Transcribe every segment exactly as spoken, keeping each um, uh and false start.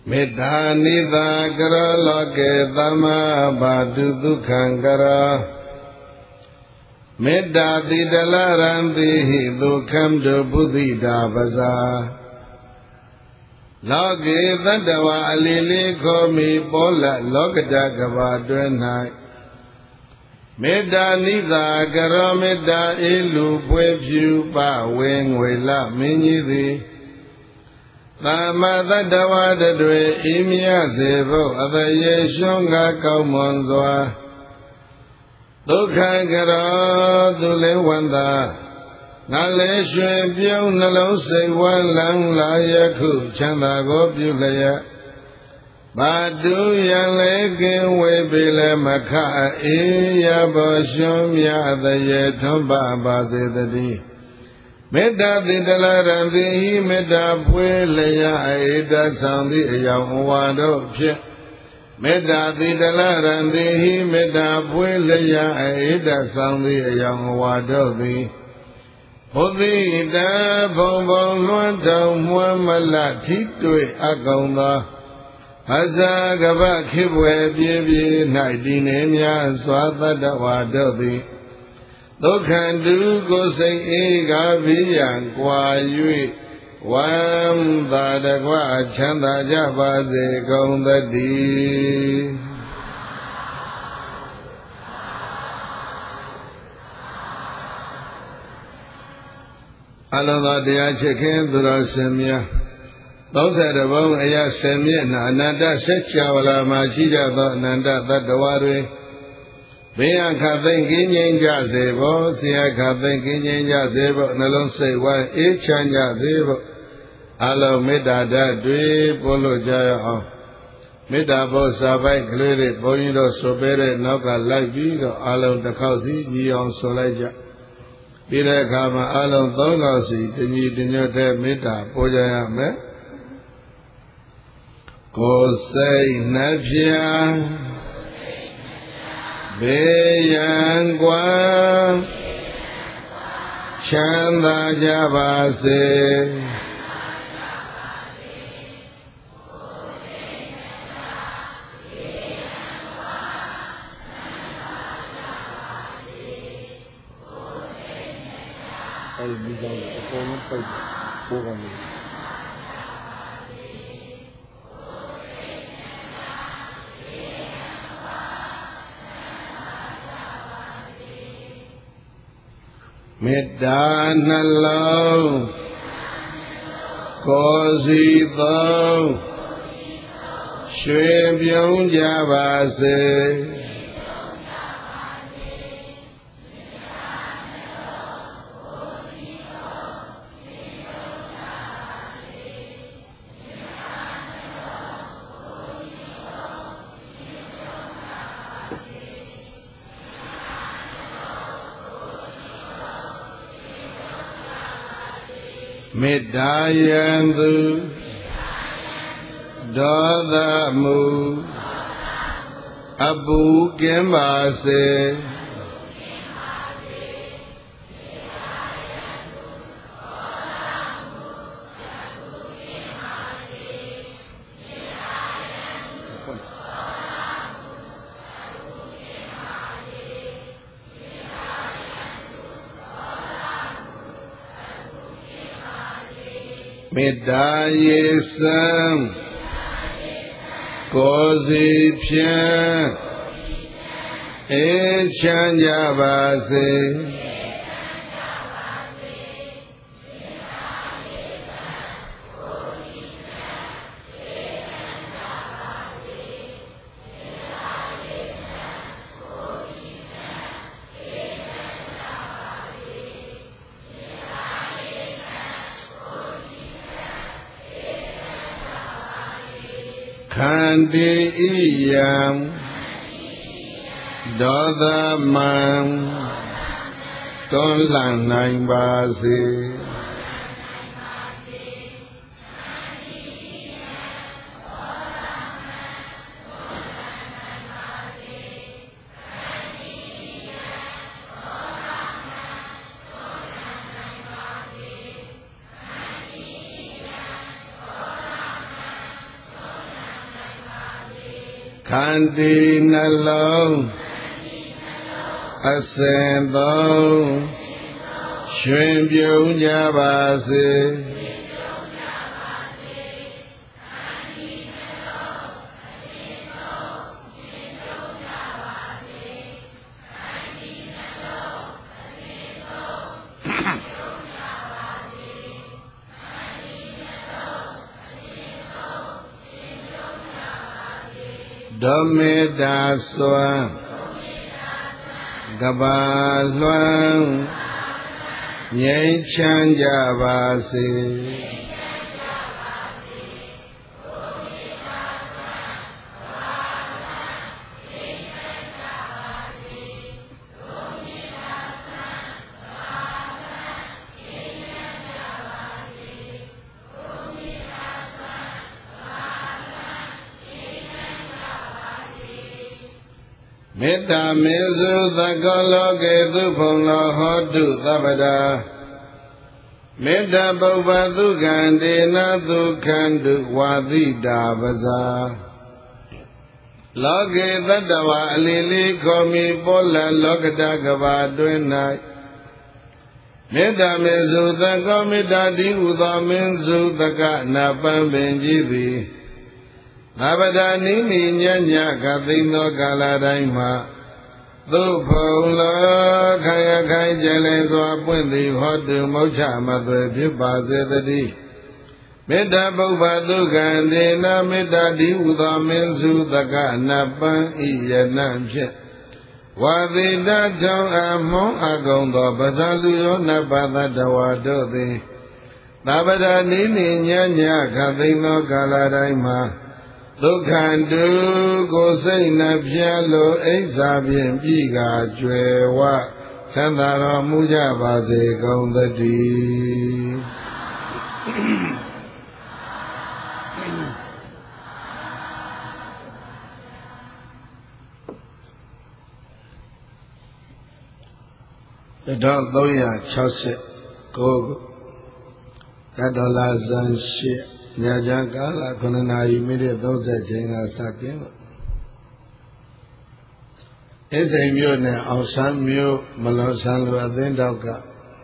မေတ္တာနိသာကရောလောကေသမဘာတုဒုက္ခံကရောမေတ္တာတိတလရံတိဟိဒုက္ခံတုဘုဒ္ဓိတာပဇာလောကေသတ္တဝါအလီလေးခေါ်မိပေါ်လလောကတကဘာတွင်၌မေတ္တာနိသာကရောမေတ္တာအေလူပွဲဖြူပဝေငွေလမင်းကြီးသည်သမ္မာတတ္တဝါတွေဤမြတ်စေဖို့အတရေရှုံးကကောင်းမွန်စွာဒုက္ခကရောသူလေးဝန္တာငါလည်းရွှင်ပြုံးနှလုံးစိတ်ဝမ်းလန်းလာယခုချမ်းသာကိုပြုလျက်ဘာတုယံလေးကင်းဝေပြီလည်းမခအေးရဘောရှုံးမြတ်တရေထွန်းပါပါစေတည်းမေတ္တာတိတလရံတိမေတ္တာဖွေလျက်အေတဆောင်သည့်အယောင်ဝါတို့ဖြင့်မေတ္တာတိတလရံတိမေတ္တာဖွေလျက်အေတဆောင်သည့်အယောင်ဝါတို့သည်ဘုဒ္ဓိတဘုံဘုံလွှမ်းတောင်မွမ်းမလထိတွေ့အကောင်သောအဇာကပခိဘွယ်ပြေပြေ၌တည်နေများစွာတတ္တဝါတို့သည်ဒုက္ခတုကိုစိတ်အေးကားပြီးရန်ကွာ၍ဝမ်းသာတကွချမ်းသာကြပါစေကုန်သတည်းအလုံးသောတရားချစ်ခင်သူတော်စင်များသုံးဆယ်တဘုံအရာဆင်မျက်နှာအနန္တဆက်ချဝလာမှာရှိကြသောအနန္တသတ္တဝါတွေဘေးအခသိမ့်ကင်းငြိမ်းကြစေဖို့ဆရာခသိမ့်ကင်းငြိမ်းကြစေဖို့နှလုံးစိတ်ဝမ်းအေးချမ်းကြစေဖို့အလုံးမေတ္တာဓာတ်တွေပို့လို့ကြရအောင်မေတ္တာဘောစာပိုက်ကလေးတွေဘုန်းကြီးတို့ဆိုပေးတဲ့နောက်ကလိုက်ပြီးတော့အလုံးတစ်ခေါက်စီညီအောင်ဆိုလိုက်ကြပြီးတဲ့အခါမှာအလုံးသုံးခေါက်စီတညီတညွတ်တဲ့မေတ္တာပို့ကြရမယ်ကိုယ်စိတ်နှဖျားဘေးရန်ကွာချမ်းသာကြပါစေအဲဒီမိသားစုအကုန်လုံးပိတ်ပိုးကောင်းတယ်မေတ္တာနှလုံးကိုယ်စီသုံးရွှေပြုံးကြပါစေမေတ္တာယံသူဒေါသမူအပူကင်းပါစေမေတ္တာရေစံကိုယ်စီဖြင့်အေးချမ်းကြပါစေခန္တီဣယံဒေါသမံတွန်းလှန်နိုင်ပါစေ Khandi nalong Asen thong Shuen byung nya ba se Domeda Swan Gaba Luang Nhai Chan Javasi Metta Mezu Thakaloke Thuponglo Hotu Thabada Metta Bhubba Thukandena Thukhandu Wadita Baza Loke Tattawa Alili Komi Pola Lokata Gaba Dwenai Metta Mezu Thakko Metta Di Utho Minzu Thakka Napan Benjithi Nabada Nini Nyanya Kathino Kaladaima Thuponglo Kaya Kai Jale Swa Pundi Hotu Mocha Madhwe Pipa Zetati Metta Bhubba Thukandena Metta Di Utho Minzu Thakka Napan Iyanam Phit Wadita Chong Amon Agontho Basaluyo Napathatawa Dothi Nabada Nini Nyanya Kathino Kaladaima Thukhandu Kosena Pyalo Eksa Phin Pika Jwewa Chandaro Muja Base Kaunthati Tadon Thoya Chausit Gogo Tadola Zan Shit Nyajan Kala Kunanayi Mide Thosa Jenga Sakin Ese Myo Ne Ausan Myo Malosan Lu Athin Dauka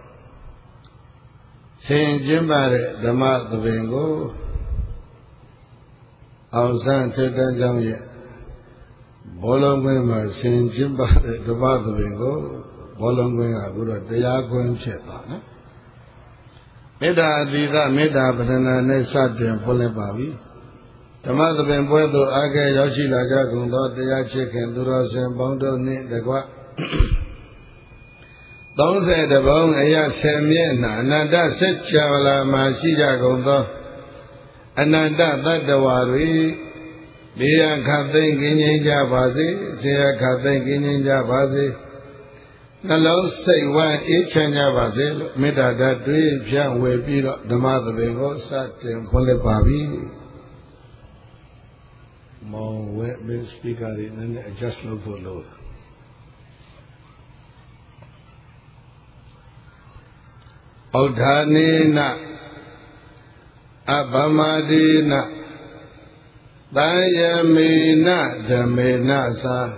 Sen Jimbare Dhamma Thabengo Ausan Thetan Jang Ye Bolong Kwin Ma Sen Jimbare Dhamma Thabengo Bolong Kwin Ka Kuro Taya Kwin Phit Twa No Metta Adita Metta Padana Ne Satin Phole Pa Bi Dhamma Thaben Pwe Tho Ake Yaukshi La Ja Gun Tho Taya Chit Khin Thuro Sin Bong Tho Ni Takwa Thirty Bong Aya Sen Myetna Ananta Satchavala Ma Shi Ja Gun Tho Ananta Tattva Twe Beya Khat Thian Kin Ngin Ja Ba Se Seya Khat Thian Kin Ngin Ja Ba Se Nalong Sai Wan Ee Chan Ja Ba Se Lo Metta That Twe Phyan We Pi Lo Dhamma Thaben Ko Satin Phole Pa Bi Mong We Bin Speaker Ri Nane Adjust Lo Pho Lo Audhanena Abhamadena Dayamena Dhammena Sa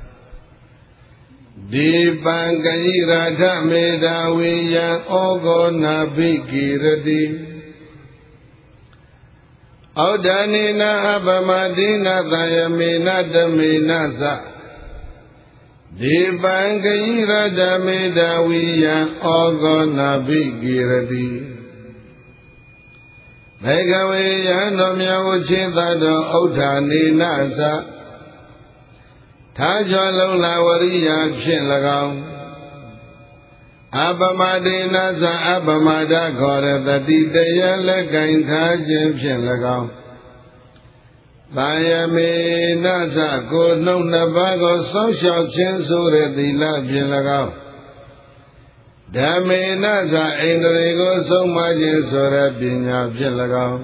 Dipangayirata Medawiya Ogona Bhikirati Audhanena Abhamadena Dayamena Dhammena Sa Dipangayirata Medawiya Ogona Bhikirati Bhagave Yano Myawo Chintado Audhanena Sa Thajwalong Lawariya Phit Lagong Abhamadena Sa Abhamada Ghoratati Taya Lekain Thajin Phit Lagong Dayamena Sa Ko Nong Napa Ko Saung Shao Chin So Re Thila Phit Lagong Dhammena Sa Indri Ko Saung Ma Chin So Re Panya Phit Lagong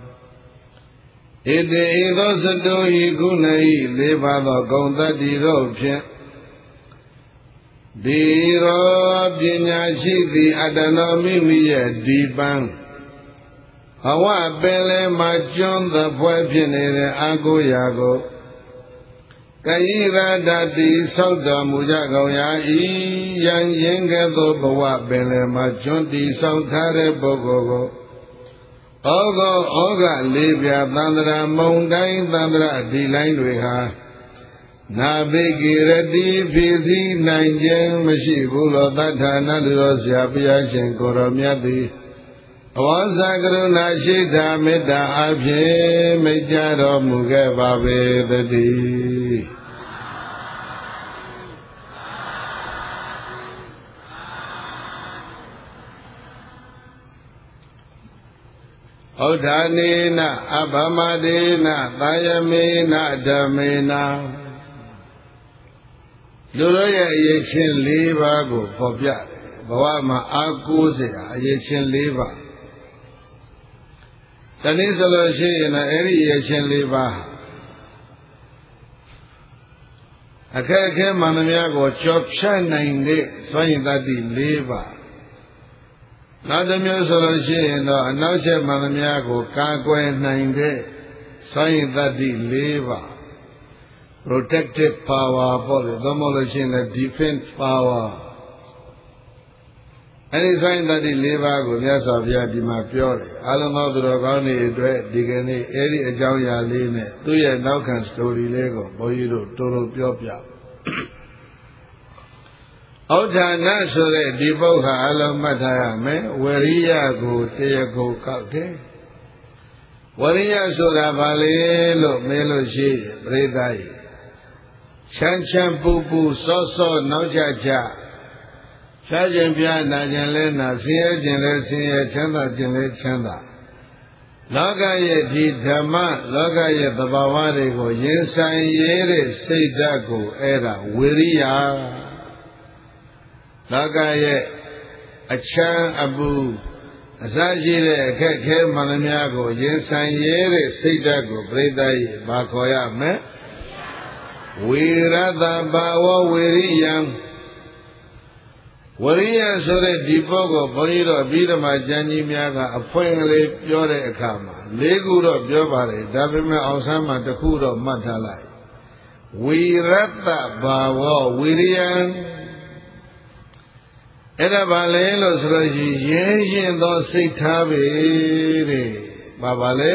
Iti Itho Sato Hi Kunai Leba Tho Kaung Thati Ro Phit Diro Panya Shi Thi Atano Mimi Ye Dipang Hawa Pele Ma Chon Tha Phwe Phit Nede Ako Yago Kayirādati sauta muja gauyāi yang yengato bawa belema junti sautare bogogo Ogo oga libya tandra mundai tandra dilain dweha Nabigirati fizi nanjang mashibulo tathana duro siapya shenkoromyati Awasa karuna shita metta apye mejjaro muge bhavedati Audhanena abhamadena tayamena dhammena Duro ye ayechin leba ko phopya bawa ma aku se ayechin leba Tani salo shi yana eri ayechin leba Akhe akhe manamya ko chop phya nain de swayin tati leba Nadamyo salo shi yana anauche manamya ko kakwe nain de swayin tati leba Protective power, body, demolition, defense power. Any sign that the liver go yes of ya di ma pure. I don't know the Rogani, Digani, Eri Ajaya Line, two year now can story Lego, Boyiro, Toro Piopia. Outana Sore, Diboha, Alamataya, me, Weria go, Tea go, Kake. Weria Sora Vale, Melo She, Bredai. Chan chan pu pu so so nau cha cha Phya chin phya na chin le na sin ye chin le sin ye chanda chin le chanda Loka ye di dhamma loka ye tabawaတွေကိုရင်ဆိုင်ရဲတဲ့စိတ်ဓာတ်ကိုအဲ့ဒါဝိရိယလောကရဲ့အချမ်းအပူအစရှိတဲ့အခက်ခဲမှန်သမျှကိုရင်ဆိုင်ရဲတဲ့စိတ်ဓာတ်ကိုပြိတ္တရဲ့ဘာခေါ်ရမလဲဝိရတဘာဝဝိရိယံဝရိယဆိုတဲ့ဒီပုဂ္ဂိုလ်ဘုန်းကြီးတို့ပြီးတော့မှကျမ်းကြီးများကအဖွင့်ကလေးပြောတဲ့အခါမှာလေးခုတော့ပြောပါတယ်ဒါပေမဲ့အောင်ဆန်းမှာတစ်ခုတော့မှတ်ထားလိုက်ဝိရတဘာဝဝိရိယံအဲ့ဒါဘာလဲလို့ဆိုလို့ရှိရင်ရင်းသောစိတ်ထားပဲတဲ့ဘာပါလဲ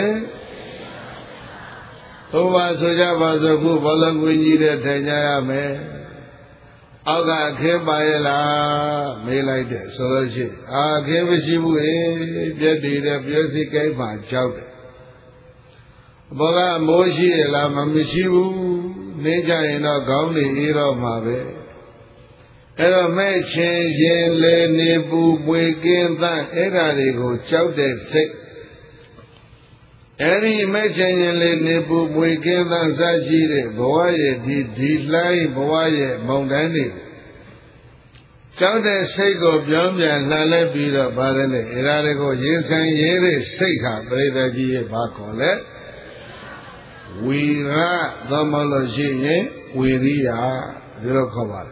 ဘုရားဆိုကြပါစို့ခုဘောလုံးကွင်းကြီးတဲ့ထိုင်ကြရမယ်အောက်ကခင်းပါရဲ့လားမေးလိုက်တယ်ဆိုလို့ရှိရင်အာခင်းမရှိဘူးဟေးပြက်တည်တဲ့ပြည့်စိတ်ကိန်းမှာကြောက်တယ်ဘောကမိုးရှိရဲ့လားမမရှိဘူးနေကြရင်တော့ခေါင်းနေအေးတော့မှာပဲအဲ့တော့မဲ့ချင်းရင်လေနေပူပွေကင်းသန့်အဲ့ဓာတွေကိုကြောက်တဲ့စိတ်အဲ့ဒီမဲ့ချင်းရင်လေနေပူပွေကင်းသန့်စားရှိတဲ့ဘဝရဲ့ဒီဒီလှိုင်းဘဝရဲ့မုန်တိုင်းတွေကြောက်တဲ့စိတ်ကိုပြောင်းပြန်လှန်လဲပြီးတော့ဗါတယ်လေအဲ့ဓာတွေကိုရင်ဆိုင်ရဲတဲ့စိတ်ဟာပရိသတ်ကြီးရဲ့ဘာခေါ်လဲဝီရသမလို့ရှိရင်ဝီရိယဒီလိုခေါ်ပါတယ်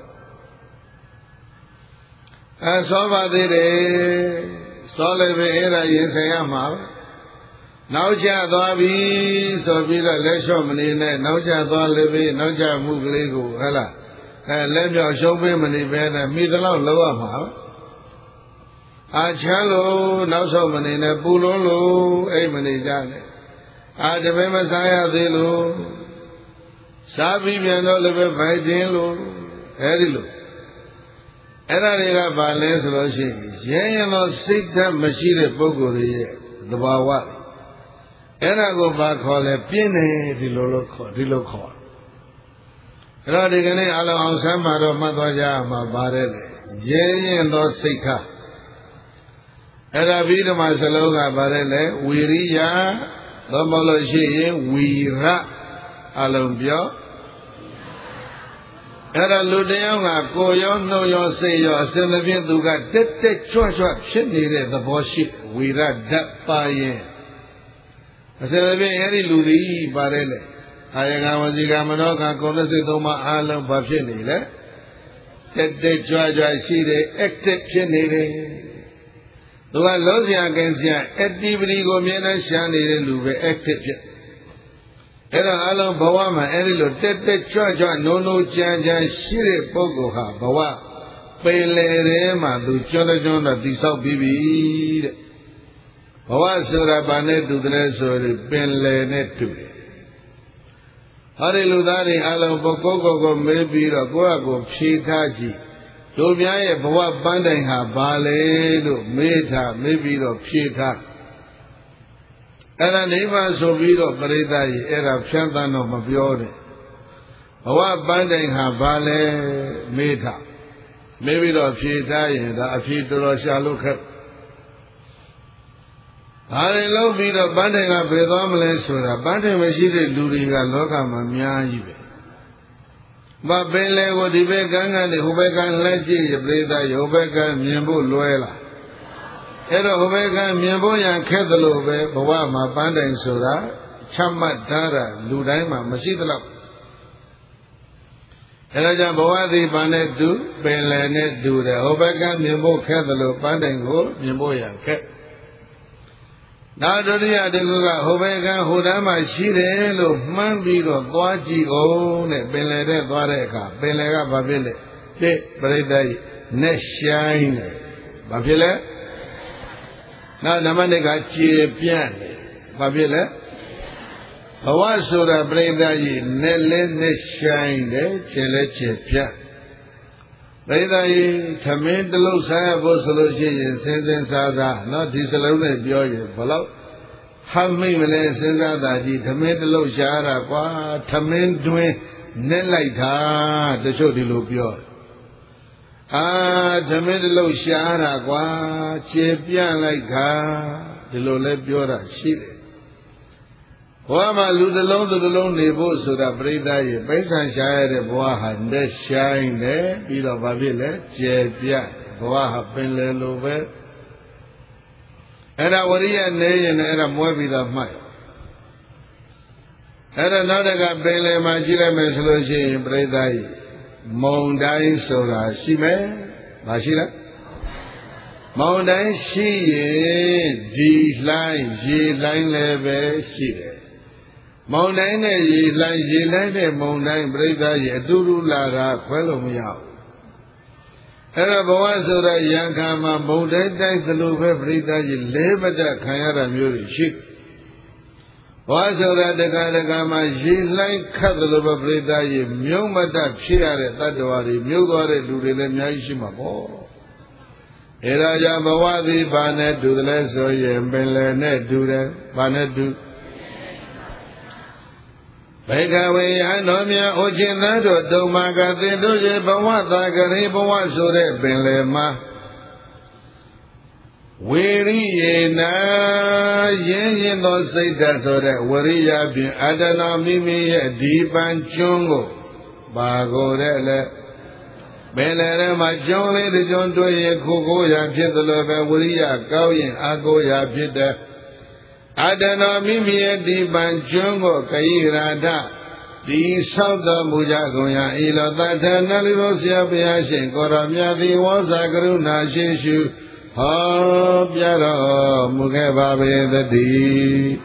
အဲသောပါသေးတယ်သောလည်းပဲအဲ့ဒါရင်ဆိုင်ရမှာပဲနောက်ကျသွားပြီဆိုပြီးတော့လက်လျှော့မနေနဲ့နောက်ကျသွားလည်းပဲနောက်ကျမှုကလေးကိုဟဲ့လားအဲလက်မြောက်ရှုံးပေးမနေပဲနဲ့မိသလောက်လောက်ရမှာအာချမ်းလို့နောက်ဆုံးမနေနဲ့ပူလုံးလို့အိမ်မနေကြနဲ့အာတပည့်မစားရသေးလို့စားပြီးပြန်တော့လည်းပဲဗိုက်တင်းလို့အဲဒီလိုအဲ့ဒါတွေကဘာလဲဆိုလို့ရှိရင်ရဲရင်တော့စိတ်ဓာတ်မရှိတဲ့ပုဂ္ဂိုလ်ရဲ့သဘာဝအဲ့ဒါကိုဘာခေါ်လဲပြင်းတယ်ဒီလိုလိုခေါ်ဒီလိုခေါ်အဲ့တော့ဒီကနေ့အလုံးအောင်ဆမ်းမှာတော့မှတ်သွားကြမှာပါတယ်လေရဲရင်တော့စိတ်ထားအဲ့ဒါပြီးတော့မှစလုံးကပါတယ်လေဝီရိယသမလို့ရှိရင်ဝီရအလုံးပြောအဲ့ဒါလူတယောက်ကကိုရောနှုတ်ရောစိတ်ရောအစဉ်သဖြင့်သူကတက်တက်ကြွကြွဖြစ်နေတဲ့သဘောရှိဝိရဓာတ်ပါရင်အစဉ်သဖြင့်အဲ့ဒီလူသည်ပါတယ်လေအာယကဝစီကမနောကကုလစိတ်သုံးပါးအားလုံးဘာဖြစ်နေလဲတက်တက်ကြွကြွရှိတဲ့ active ဖြစ်နေတယ်သူကလုံးစရာကင်းစရာ activity ကိုအမြဲတမ်းရှာနေတဲ့လူပဲ active ဖြစ်အဲ့ဒါအလုံးဘဝမှာအဲ့ဒီလိုတက်တက်ကြွကြွနိုးနိုးကြမ်းကြမ်းရှိတဲ့ပုဂ္ဂိုလ်ဟာဘဝပင်လေထဲမှာသူကျွန်းကျွန်းတော့တိဆောက်ပြီးပြီတဲ့ဘဝဆိုတာဘာနဲ့တူတယ်ဆိုရင်ပင်လေနဲ့တူတယ်ဟောဒီလူသားတွေအလုံးပုဂ္ဂိုလ်ကိုကိုမေးပြီးတော့ကိုယ့်အကိုဖြေထားကြည့်တို့များရဲ့ဘဝပန်းတိုင်ဟာဘာလဲလို့မေးထားမေးပြီးတော့ဖြေထားအဲ့ဒါနိဗ္ဗာန်ဆိုပြီးတော့ပရိသတ်ကြီးအဲ့ဒါဖြန်းသန်းတော့မပြောနဲ့ဘဝပန်းတိုင်ဟာဘာလဲမေးထားမေးပြီးတော့ဖြေထားရင်ဒါအဖြေတော်တော်ရှာလို့ခက်ဘာတွေလုပ်ပြီးတော့ပန်းတိုင်ကဘယ်သွားမလဲဆိုတာပန်းတိုင်မရှိတဲ့လူတွေကလောကမှာအများကြီးပဲမပင်လေကိုဒီဘက်ကန်းကနေဟိုဘက်ကန်းလက်ကြည့်ရပရိသတ်ဟိုဘက်ကန်းမြင်ဖို့လွယ်လားအဲ့တော့ဟိုဘက်ကမြင်ဖို့ရန်ခက်သလိုပဲဘဝမှာပန်းတိုင်ဆိုတာချမှတ်ထားတာလူတိုင်းမှာမရှိသလောက်အဲ့ဒါကြောင့်ဘဝသည်ပန်းနဲ့တူပင်လယ်နဲ့တူတယ်ဟိုဘက်ကမြင်ဖို့ခက်သလိုပန်းတိုင်ကိုမြင်ဖို့ရန်ခက်နောက်ဒုတိယတခုကဟိုဘက်ကဟိုတန်းမှာရှိတယ်လို့မှန်းပြီးတော့သွားကြည့်အောင်တဲ့ပင်လယ်ထဲသွားတဲ့အခါပင်လယ်ကဘာဖြစ်လဲတစ်ပရိသတ်နဲ့ဆိုင်တယ်ဘာဖြစ်လဲနောက်နံပါတ်နှစ်ကကျေပြန့်တယ်ဘာဖြစ်လဲဘဝဆိုတာပြိဿကြီးနဲ့လဲနဲ့ဆိုင်တယ်ခြေလဲခြေပြန့်ပြိဿကြီးသမင်းတလုံးစားရဖို့ဆိုလို့ရှိရင်စင်စင်စားစားနော်ဒီစလုံးနဲ့ပြောရင်ဘလို့ဟမ်းမိမလဲစဉ်းစားတာကြီးသမင်းတလုံးရှားတာကွာသမင်းတွင်းနဲ့လိုက်တာတချို့ဒီလိုပြောအာသမင်းတလုံးရှားတာကွာခြေပြန့်လိုက်တာဒီလိုလဲပြောတာရှိတယ်ဘဝမှာလူတစ်လုံးသူတစ်လုံးနေဖို့ဆိုတာပရိသတ်ရဲ့ပိဋကရှားရတဲ့ဘဝဟာနဲ့ဆိုင်တယ်ပြီးတော့ဘာဖြစ်လဲကျယ်ပြန့်ဘဝဟာပင်လယ်လိုပဲအဲ့ဒါဝရိယနေရင်လည်းအဲ့ဒါမွဲပြီးတော့မှတ်အဲ့ဒါနောက်တကပင်လယ်မှာကြည့်လိုက်မယ်ဆိုလို့ရှိရင်ပရိသတ်ရဲ့မုံတိုင်းဆိုတာရှိမယ်မရှိလားမောင်တိုင်းရှိရင်ဒီလှိုင်းရေလှိုင်းလည်းပဲရှိတယ်မောင်တိုင်းနဲ့ရေလှိုင်းရေလှိုင်းတဲ့မောင်တိုင်းပြိဿရဲ့အတူတူလာတာခွဲလို့မရဘူးအဲ့ဒါဘဝဆိုတဲ့ရံခံမှာမုန်တိုင်းတိုက်သလိုပဲပြိဿရဲ့လေးမတက်ခံရတာမျိုးတွေရှိဘဝဆိုတဲ့တက္ကရာကမှာရေလှိုင်းခတ်သလိုပဲပြိဿရဲ့မြုံမတက်ဖြစ်ရတဲ့တတ္တဝါတွေမြုပ်သွားတဲ့လူတွေလည်းအများကြီးရှိမှာပေါ့အဲဒါကြောင့်ဘဝသည်ဘာနဲ့တူတယ်လဲဆိုရင်ပင်လယ်နဲ့တူတယ်ဘာနဲ့တူဘေကဝေယံတော်မြတ်ဩခြင်းသားတို့တုံမာကသင်တို့ရဲ့ဘဝသာကလေးဘဝဆိုတဲ့ပင်လယ်မှာဝေရိယေနာရင်းရင်သောစိတ်ဓာတ်ဆိုတဲ့ဝရိယဖြင့်အတ္တနာမိမိရဲ့ဒီပံကျွန်းကိုပါကိုတဲ့လေပင်လယ်ထဲမှာကျွန်းလေးတစ်ကျွန်းတွေ့ရင်ခိုးခိုးရာဖြစ်သလိုပဲဝရိယကောင်းရင်အာကိုရာဖြစ်တဲ့အတ္တနာမိမိရဲ့ဒီပံကျွန်းကိုကယိရာထဒီဆောက်တော်မူကြကုန်ရာဤလောသတ္ထနလူတော်ဆရာဘုရားရှင်ကိုရောမြတ်သည်ဝေါဇာကရုဏာရှိရှုဟောပြတော်မူခဲ့ပါပေသတည်း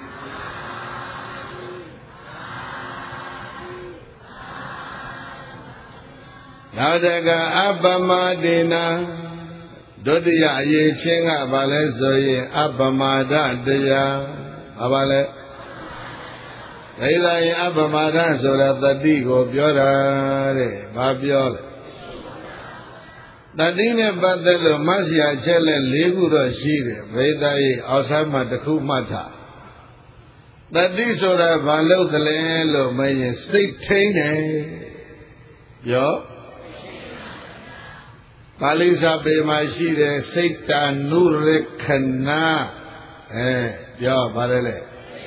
နောက်တကအပ္ပမဒေနာဒုတိယအရေးချင်းကဘာလဲဆိုရင်အပ္ပမဒတရားဘာပါလဲဒါရင်အပ္ပမဒဆိုတာတတိကိုပြောတာတဲ့ဘာပြောလဲတတိနဲ့ပတ်သက်လို့မဆရာချက်လက်၄ခုတော့ရှိတယ်ဗေဒရဲ့အောက်ဆိုင်မှာတစ်ခုမှတ်ထားတတိဆိုတာဘာလို့တလဲလို့မရင်စိတ်ထိန်တယ်ပြောပါဠိစာပေမှာရှိတယ်စိတ်တ ानु ရခဏအဲပြောပါတယ်လေ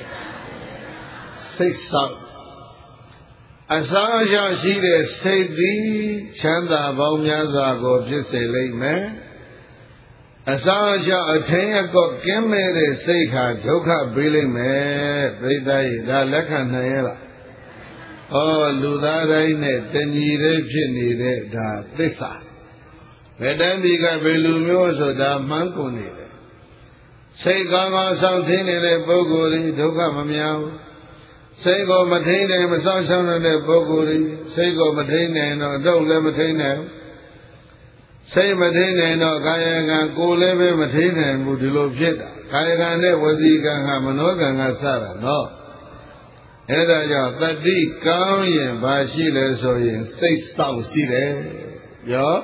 စိတ်ဆောက်အစားအသောက်ရှိတဲ့စိတ်သည်ချမ်းသာပေါင်းများစွာကိုဖြစ်စေလိမ့်မယ်အစားအသောက်အထင်းအကောက်ကင်းမဲ့တဲ့စိတ်ခါဒုက္ခပေးလိမ့်မယ်ပြိဿရေဒါလက်ခံနိုင်ရလားဩလူသားတိုင်းနဲ့တညီတည်းဖြစ်နေတဲ့ဒါသစ္စာဘယ်တမ်းဒီကဘယ်လူမျိုးဆိုတာမှန်းကုန်နေတယ်စိတ်ကောင်းကောင်းဆောင်ထင်းနေတဲ့ပုဂ္ဂိုလ်တွေဒုက္ခမများဘူးစိတ်ကိုမထိန်နိုင်မဆောင်ရှောင်းတဲ့ပုဂ္ဂိုလ်ကြီးစိတ်ကိုမထိန်နိုင်တော့အတုပ်လည်းမထိန်နိုင်စိတ်မထိန်နိုင်တော့ကာယကံကိုယ်လည်းပဲမထိန်နိုင်ဘူးဒီလိုဖြစ်တာကာယကံနဲ့ဝစီကံဟာမနောကံကစတာနော်အဲ့ဒါကြောင့်တတိကောင်းရင်ဘာရှိလဲဆိုရင်စိတ်ဆောင်ရှိတယ်ပြော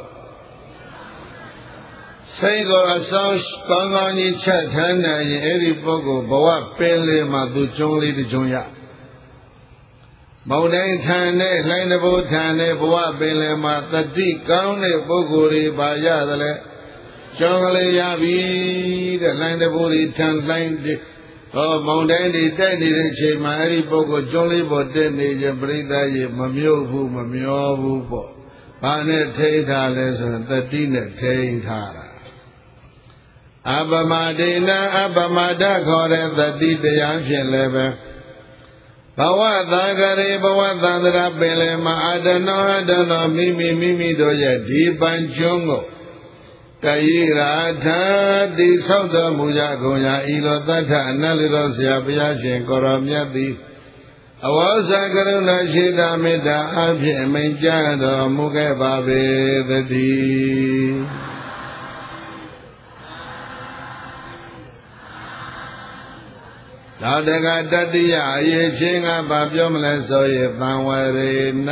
စိတ်ကိုအဆောင်ကောင်းကောင်းကြီးချက်ထမ်းနိုင်ရင်အဲ့ဒီပုဂ္ဂိုလ်ဘဝပင်လေမှာသူကျုံးလေးတစ်ကျုံးရမောင်တိုင်းထန်တဲ့လှိုင်းတဘိုးထန်တဲ့ဘဝပင်လေမှာတတိကောင်းတဲ့ပုဂ္ဂိုလ်တွေပါရသလဲကျုံးကလေးရပြီတဲ့လှိုင်းတဘိုးတွေထန်လှိုင်းဟောမောင်တိုင်းတွေတိုက်နေတဲ့အချိန်မှာအဲ့ဒီပုဂ္ဂိုလ်ကျုံးလေးပေါ်တက်နေခြင်းပြိဿရေမမြုပ်ဘူးမမျောဘူးပေါ့ဘာနဲ့ထိန်းထားလဲဆိုရင်တတိနဲ့ထိန်းထားတာအပမဒေနအပမဒခေါ်တဲ့သတိတရားဖြင့်လည်းပဲဘဝသာဂရေဘဝသန္တရာပင်လေမှာအတနောအတနောမိမိမိမိတို့ရဲ့ဒီပံကျွန်းကိုတယေရာထာတိဆောက်တော်မူကြကုန်ရာဤလိုတထအနတ်လူတော်ဆရာဘုရားရှင်ကိုရောမြတ်သည်အဝေါဇကရုဏာရှိတာမေတ္တာအဖြင့်မိန့်ကြားတော်မူခဲ့ပါပေသတည်းနောက်တကတတိယအရေးချင်းကဘာပြောမလဲဆိုရင်သံဝရေန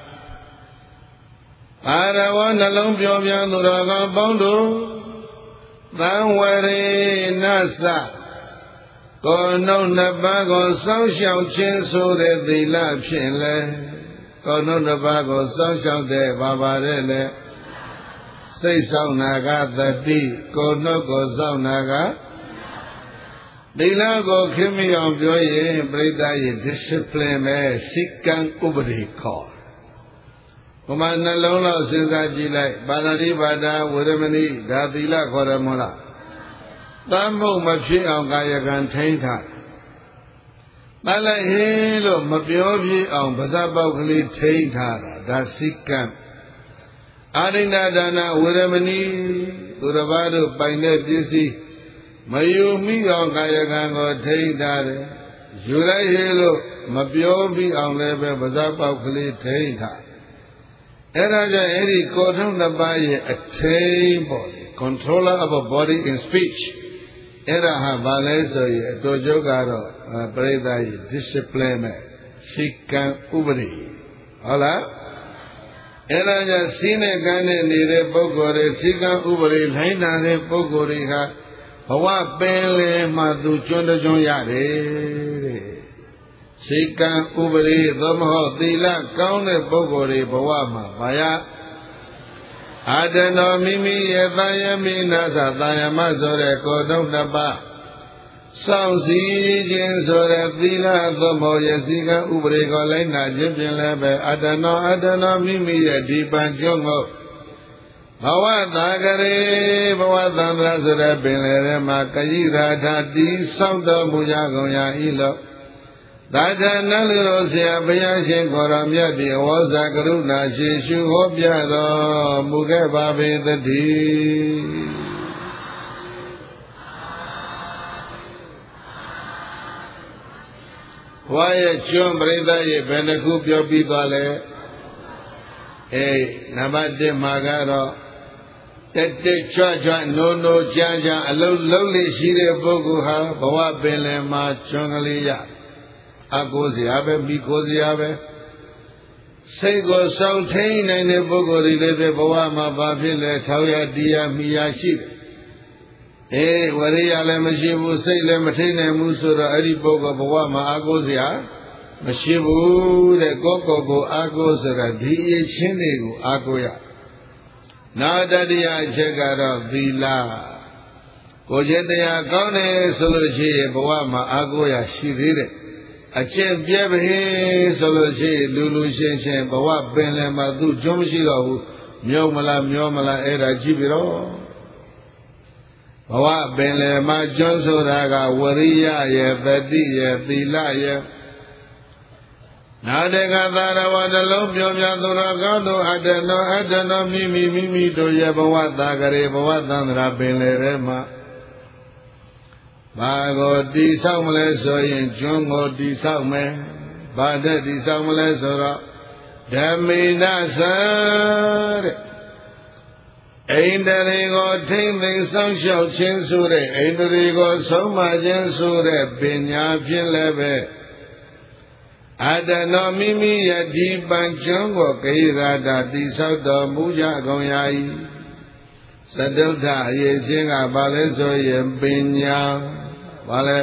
အာရဝနှလုံးပြောပြသူတော်ကောင်းပေါင်းတို့သံဝရေနသကိုယ်နှုတ်နှစ်ပါးကိုစောင့်ရှောက်ခြင်းဆိုတဲ့သီလဖြင့်လဲကိုယ်နှုတ်နှစ်ပါးကိုစောင့်ရှောက်တဲ့ဘာပါတဲ့လဲစိတ်ဆောင်နာကတတိကိုယ်နှုတ်ကိုစောင့်နာကသီလကိုခင်မိအောင်ပြောရင်ပြိဿရဲ့ discipline ပဲစိကံဥပဒေခေါ်ဘုမနှလုံးလောက်စဉ်းစားကြည့်လိုက်ပါဏာတိပါဒဝေရမဏိဒါသီလခေါ်တယ်မို့လားတမ်းမှုမဖြစ်အောင်ကာယကံထိန်းထားတတ်လိုက်ဟင်းလို့မပြောပြအောင်ပါးစပ်ပေါက်ကလေးထိန်းထားတာဒါစိကံအာရိဏဒါနဝေရမဏိသူတစ်ပါးတို့ပိုင်တဲ့ပစ္စည်းမယူမိအောင်ကာယကံကိုထိန်းထားတယ်ယူလိုက်ရလို့မပြောပြီးအောင်လည်းပဲပါးစပ်ပေါက်ကလေးထိန်းထားအဲ့ဒါကြောင့်အဲ့ဒီကိုယ်ထုံးနှစ်ပါးရဲ့အထိန်းပေါ့ controller of a body in speech အဲ့ဒါဟာဘာလဲဆိုရင်အတူကျုပ်ကတော့ပရိသတ်ရဲ့ discipline နဲ့စိကံဥပဒေဟုတ်လားအဲ့ဒါကြောင့်စီးနဲ့ကမ်းနဲ့နေတဲ့ပုဂ္ဂိုလ်တွေစိကံဥပဒေထိုင်းတာတဲ့ပုဂ္ဂိုလ်တွေဟာဘဝပင်လေမှာသူကျွန်းကျွန်းရတယ်တဲ့စိကံဥပဒေသို့မဟုတ်သီလကောင်းတဲ့ပုဂ္ဂိုလ်တွေဘဝမှာဘာရအာတနောမိမိရဲ့သာယမိနာသသာယမဆိုတဲ့ကိုယ်တော်နှစ်ပါးစောင့်စည်းခြင်းဆိုတဲ့သီလသို့မဟုတ်ရဲ့စိကံဥပဒေကိုလိုက်နာခြင်းဖြင့်လည်းပဲအာတနောအာတနောမိမိရဲ့ဒီပံကျွန်းကိုဘဝသာဂရေဘဝသံဃာဆိုတဲ့ပင်လယ်ထဲမှာကယိရာထတိဆောက်တော်မူကြကုန်ရာဤလို့သာသနာလူတော်ဆရာဘုရားရှင်ကိုရောမြတ်သည်ဝေါဇာကရုဏာရှိရှုဟောပြတော်မူခဲ့ပါပေသတည်းဘဝရဲ့ကျွန်းပရိသတ်ရဲ့ဘယ်နှခုပြောပြီးသွားလဲအေးနံပါတ်တစ်မှာကတော့တက်တက်ကြွကြွနိုးနိုးကြမ်းကြမ်းအလုံးလုံးလေးရှိတဲ့ပုဂ္ဂိုလ်ဟာဘဝပင်လယ်မှာကျွန်းကလေးရအကိုစရာပဲမိကိုစရာပဲစိတ်ကိုစောင့်ထိန်နိုင်တဲ့ပုဂ္ဂိုလ်တွေလည်းပဲဘဝမှာဘာဖြစ်လဲထောက်ရတရားမိရရှိတယ်အေးဝရိယလည်းမရှိဘူးစိတ်လည်းမထိန်နိုင်ဘူးဆိုတော့အဲ့ဒီပုဂ္ဂိုလ်ဘဝမှာအကိုစရာမရှိဘူးတဲ့ကိုယ့်ကိုယ်ကိုအာကိုဆိုတာဒီအချင်းတွေကိုအာကိုရနာတတရားအချက်ကတော့သီလကိုယ်ကျင့်တရားကောင်းတယ်ဆိုလို့ရှိရင်ဘဝမှာအာကိုရရှိသေးတယ်အကျင့်ပြဲပဟင်းဆိုလို့ရှိရင်လူလူရှင်းရှင်းဘဝပင်လယ်မှာသူကျွန်းမရှိတော့ဘူးမြုံမလားမျောမလားအဲ့ဒါကြည့်ပြီးတော့ဘဝပင်လယ်မှာကျွန်းဆိုတာကဝရိယရဲ့တတိရဲ့သီလရဲ့နာတကသာရဝနှလုံးပြောပြသူတော်ကောင်းတို့အတ္တနောအတ္တနောမိမိမိမိတို့ရဲ့ဘဝသာကရေဘဝသန္တရာပင်လေထဲမှာဘာကိုတိဆောက်မလဲဆိုရင်ကျွန်းကိုတိဆောက်မယ်ဘာတဲ့တိဆောက်မလဲဆိုတော့ဓမ္မိနသတဲ့အိန္ဒြေကိုထိမ့်သိမ်းဆောင်ရှောက်ခြင်းဆိုတဲ့အိန္ဒြေကိုဆုံးမခြင်းဆိုတဲ့ပညာဖြင့်လည်းပဲအတ္တနောမိမိယတိပံကျွန်းကိုဂိရာတာတိဆောက်တော်မူကြကုန်ရာ၏သတုဋ္ဌအရေးချင်းကဘာလဲဆိုရင်ပညာဘာလဲ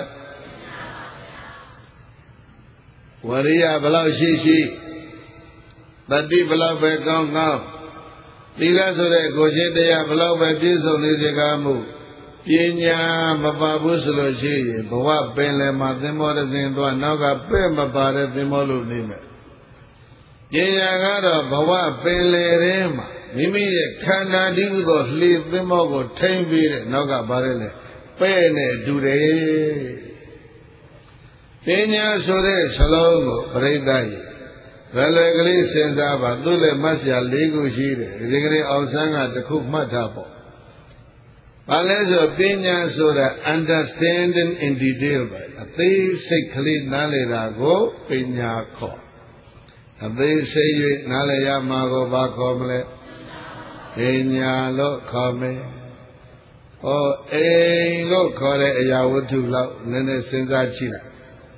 ဝရိယဘလောက်ရှိရှိတတိဘလောက်ပဲကောင်းကောင်းသီလဆိုတဲ့ကိုချင်းတရားဘလောက်ပဲပြည့်စုံနေစေကားမှုပညာမပါဘူးဆိုလို့ရှိရင်ဘဝပင်လယ်မှာသင်္ဘောတစ်စင်းသွားနောက်ကပဲ့မပါတဲ့သင်္ဘောလို့နေမယ်ပညာကတော့ဘဝပင်လယ်ထဲမှာမိမိရဲ့ခန္ဓာတည်းဟူသောလှေသင်္ဘောကိုထိမ့်ပြီးတဲ့နောက်ကပါရဲလေပဲ့နဲ့တူတယ်ပညာဆိုတဲ့စလုံးကိုပြိဿကြီးဘယ်လိုကလေးစဉ်းစားပါသူ့လည်းမှတ်စရာ၄ခုရှိတယ်ဒီကလေးအောင်ဆန်းကတစ်ခုမှတ်ထားပေါ့ဘာလဲဆိုပညာဆိုတာ understanding in detail ပဲအသေးစိတ်ကလေးနားလည်တာကိုပညာခေါ်အသေးစိတ်၍နားလည်ရမှာကိုဘာခေါ်မလဲပညာလို့ခေါ်မယ်ဟောအိမ်လို့ခေါ်တဲ့အရာဝတ္ထုလောက်နည်းနည်းစဉ်းစားကြည့်လိုက်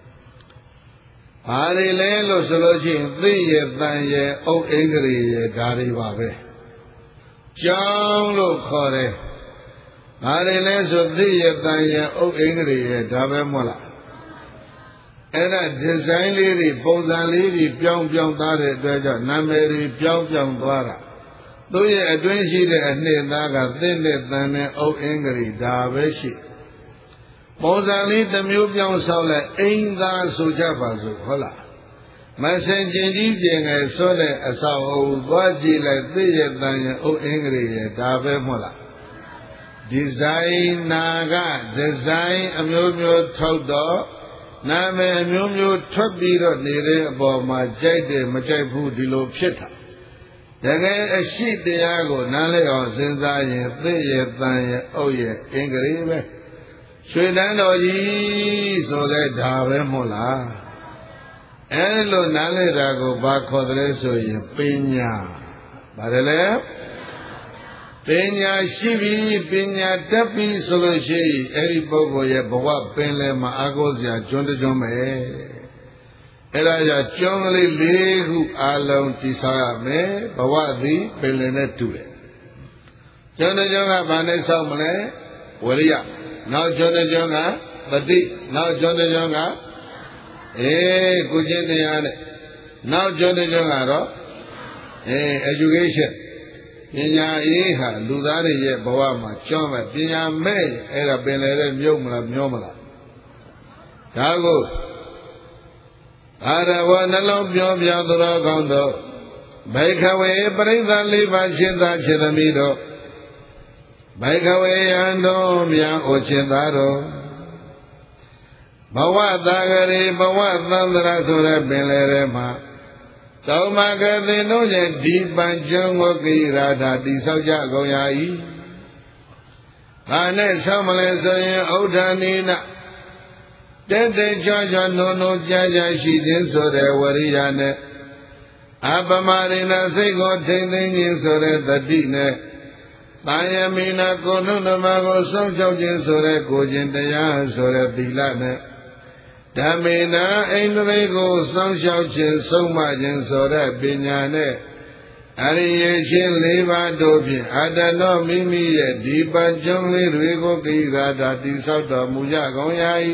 ဘာတွေလဲလို့ဆိုလို့ရှိရင်သိရတန်ရအုတ်အင်္ဂရိရဒါတွေပါပဲကြောင်းလို့ခေါ်တယ်ဘာတွေလဲဆိုသိရတန်ရအုတ်အင်္ဂရိရဒါပဲမဟုတ်လားအဲ့ဒါဒီဇိုင်းလေးတွေပုံစံလေးတွေပြောင်းပြောင်းသားတဲ့အတွက်ကြောင့်နာမည်တွေပြောင်းပြောင်းသွားတာသူ့ရဲ့အတွင်းရှိတဲ့အနှစ်သားကသိနဲ့တန်တဲ့အုတ်အင်္ဂရိဒါပဲရှိပုံစံလေးတစ်မျိုးပြောင်းဆောက်လိုက်အိမ်သာဆိုကြပါစို့ဟုတ်လားမဆင်ကျင်ကြီးပြင်ငယ်ဆိုတဲ့အဆောက်အဦသွားကြည့်လိုက်သိရတန်ရအုတ်အင်္ဂရိရဒါပဲမဟုတ်လားဒီဇိုင်နာကဒီဇိုင်းအမျိုးမျိုးထုတ်တော့နာမည်အမျိုးမျိုးထွက်ပြီးတော့နေတဲ့အပေါ်မှာကြိုက်တယ်မကြိုက်ဘူးဒီလိုဖြစ်တာတကယ်အရှိတရားကိုနားလည်အောင်စဉ်းစားရင်သိရတန်ရအုတ်ရအင်္ဂရိပဲရွှေတန်းတော်ကြီးဆိုတဲ့ဒါပဲမဟုတ်လားအဲလိုနားလည်တာကိုဘာခေါ်တယ်ဆိုရင်ပညာပါတယ်လေပညာရှိပြီးပညာတတ်ပြီးဆိုလို့ရှိရင်အဲ့ဒီပုဂ္ဂိုလ်ရဲ့ဘဝပင်လယ်မှာအာကိုးစရာကျွန်းတကျွန်းပဲအဲ့ဒါကြောင့်ကျွန်းကလေး၄ခုအလုံးတည်ဆောက်ရမယ်ဘဝသည်ပင်လယ်နဲ့တူတယ်ကျွန်းတကျွန်းကဘာနဲ့ဆောက်မလဲဝရိယနောက်ကျွန်းတကျွန်းကတတိနောက်ကျွန်းတကျွန်းကအေးကုကျင့်တရားနဲ့နောက်ကျွန်းတကျွန်းကတော့အေး education ပညာရေးဟာလူသားတွေရဲ့ဘဝမှာကျွမ်းမဲ့ပညာမဲ့အဲ့ဒါပင်လေတဲ့မြုပ်မလားမျောမလားဒါကိုအာရဝနှလုံးပြောပြသောကောင်းသောဘိခဝေပရိသတ်လေးပါးရှင်းသာခြေသမီးတို့ဘိခဝေယံတော်မြတ်ဩချင်သာတော်ဘဝတာဂရေဘဝသန္တရာဆိုတဲ့ပင်လေထဲမှာသောမကသေတို့ရဲ့ဒီပံကျွန်းကိုကိရာထာတိဆောက်ကြကုန်ရာ၏ဘာနဲ့ဆောက်မလဲဆိုရင်ဥဒ္ဓနိနတဲတဲကြွကြွနုံနုံကြာကြာရှိခြင်းဆိုတဲ့ဝရိယနဲ့အပမရိဏစိတ်ကိုထိမ့်သိမ်းခြင်းဆိုတဲ့တတိနဲ့တာယမိနာကိုနုဓမ္မကိုစောင့်ရှောက်ခြင်းဆိုတဲ့ကိုခြင်းတရားဆိုတဲ့သီလနဲ့ဓမ္မေနာအိန္ဒြေကိုစောင့်ရှောက်ခြင်းဆုံးမခြင်းဆိုတဲ့ပညာနဲ့အရိယရှင်၄ပါးတို့ဖြင့်အတ္တနောမိမိရဲ့ဒီပံကျွန်းလေးတွေကိုကိရာတာတိဆောက်တော်မူကြကုန်ရာ၏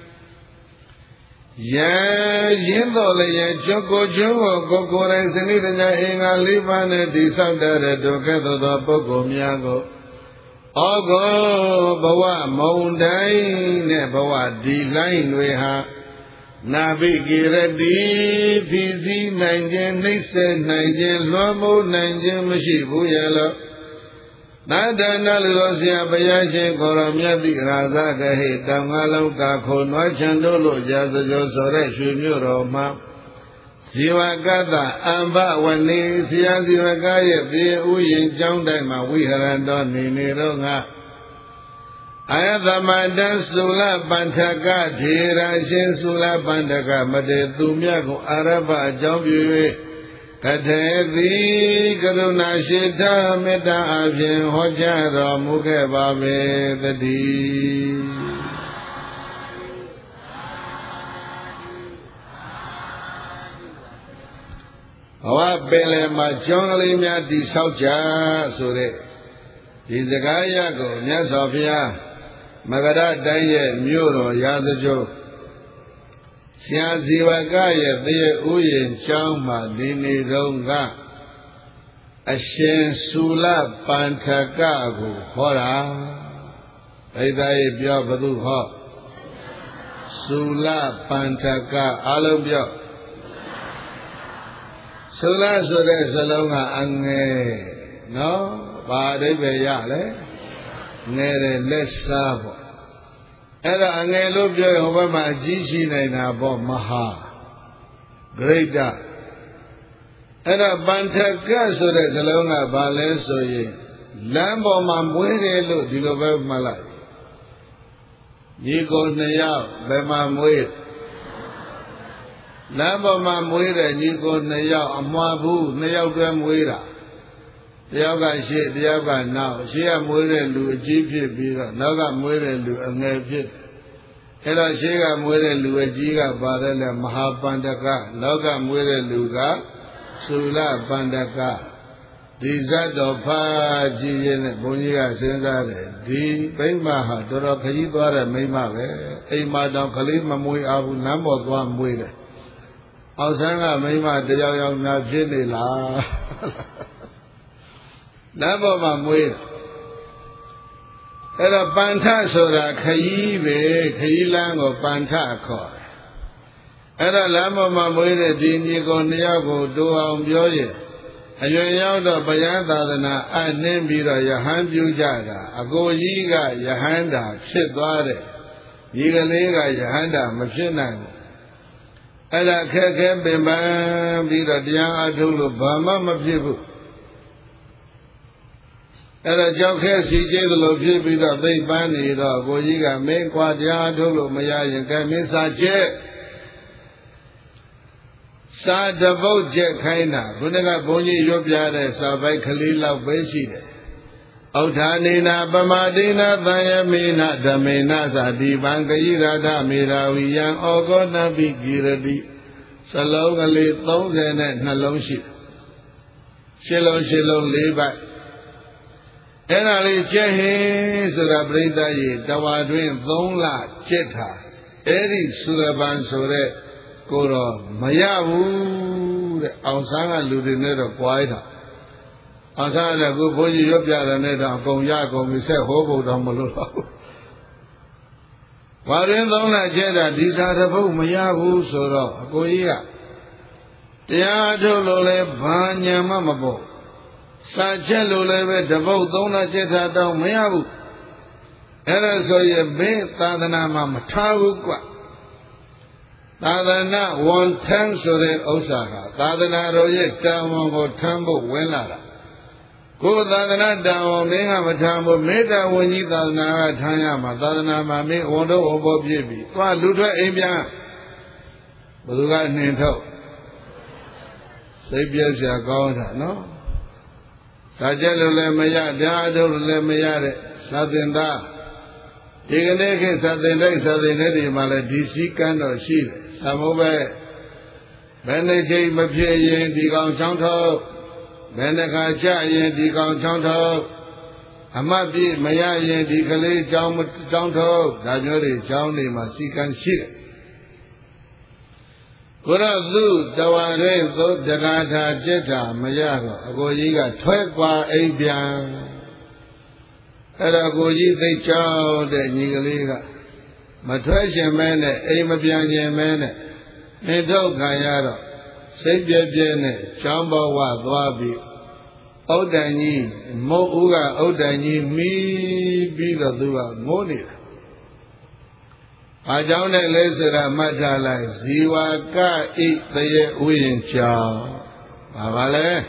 ယံရင်းတော်လည်းယံကျွတ်ကိုကျွန်းကိုကိုကိုယ်တိုင်စနစ်တကျအင်္ဂါ၄ပါးနဲ့တိဆောက်တဲ့ဒုက္ခသောသောပုဂ္ဂိုလ်များကိုဩဃောဘဝမုံတိုင်းနဲ့ဘဝဒီလိုင်းတွေဟာနာဘိကိရတိဖြီးစည်းနိုင်ခြင်းနှိမ့်ဆက်နိုင်ခြင်းလွှမ်းမိုးနိုင်ခြင်းမရှိဘူးရဲ့လို့သာဒနာလူတော်ဆရာဘုရားရှင်ကိုရောမြတ်တိရာဇကဟိတောင်ငါလုံးကခုံနွားချံတို့လို့ကြာစကြောဆိုတဲ့ရွှေမြို့တော်မှာဇီဝကတ္တအမ္ဘဝနေဆရာဇီဝကရဲ့သေဥယျင်ကျောင်းတိုင်းမှာဝိဟရံတော်နေနေတော့ငါ Ayathamata Sula Pantaka Dhira Shin Sula Pantaka Mate Tumyaku Araba Jambi Katethi Karuna Shita Meta Abhin Hojara Mukhe Babe Tadi Awa Pele Ma Chongali Myati Saucha Sure Izagaya Go Nyasofia Magara Daye Muro Yadajo Sia Zivagaya De Uyin Changma Dini Ronga Ashen Sula Pantaka Hora Edaye Bia Badu Ho Sula Pantaka Alubio Sula Sure Salonga Ange No Bade Yale Nere Lessa Era Angelo Obama Jishi Nabo Maha Greater Era Bantaka so that Salonga Baleso ye Lambo Mamwede look Dilobe Malay Nico Nayao Bema Mwed Lambo Mamwede Nico Nayao Amabu Nayao Gamweda Diaga shit, Diaga now. She a murder lu a jeep beer, Naga murder lu a nepit. Ella Shega murder lu a giga barrel Mahapandaka, Naga murder luga, Sula Pandaka. Dizato Pa Jian Boniga Senzare, D. Paymaha, Dora Kayidwara Mayma, a madam Kalima Mui Abu Nambo one muire. Ausanga Mayma, the young Navjini la. Nabo Mamwid Era Banta Sora Kayibe, Kayilang or Banta Kor Era Lama Mamwid, Dinigo Niago, Dua Mbyoye, and your Yauda Bayanda, I name Bira Yahan Bujada, Ago Yiga Yahanda, Chidware, Yiga Lega Yahanda, Machinang. Era Keke Bimba Bira Dian Adulu, Bama Mapibu. Era Joke C J the Lopida, they banned Boyiga, make what Yadulu, Maya, and Kamisa Jet. Sa devote Jet Kaina, Bunaga Boni Yobiade, Sabai Kalila Beshide. Autanina, Bamadina, Dayamina, Daminaza, Divanka Yirada, Mirawiyan, Ogona Bigiradi, Salongali, Thousand and Naloshi. Shillo, Shillo, Levi. Enali Jehe Surabrida Ye, Tawadwin, Thonla, Jeta, Eri Suraban Sore, Koro, Mayabu, Ausanga Ludinero Quaita. Asana Guboji Yopia Neda, Gomyago, Mise Hobo Damolo. Warin Thonla Jeta, these are the book Mayabu Soro, Goya. Tiadole Banya Mamabo. Sajelo leve devote dona jeta down Mayabu. Era so ye be Tadana Mamatawu qua. Tadana one time so de Osaka. Tadana roye down go tambo wenlara. Go Tadana down Menga Matambo, Meta when you Tadana Tayama, Tadana Mame, Ondo Obo Baby. Twa Lutra Abia Buga Ninto. Sabias ya Gonta, no? Sajalo le maya, Dado le mayare, Satinda. Iganeke Satinda, Satinedi, Mala, D C Kando, Sheet, Samobe, Beneke Mapia, Digon Chanto, Beneka Jay, Digon Chanto, Amabi, Maya, Dikale, Chanto, Dajori, Johnny, Masikan Sheet. Kurazu, Daware, Dagata, Jeta, Mayago, Agoyiga, Twekwa, Abian. Era Goyi, they chow the Nigaliga. Matwasha mene, Amabian mene, Nendo Kayaro, Sabia Biene, Chambo wa Dwabi, Odani, Mo Uga, Odani, me be the Dua, Monira. I don't let Lazara Matala, Ziwa Ka eat the Win Chow. Avale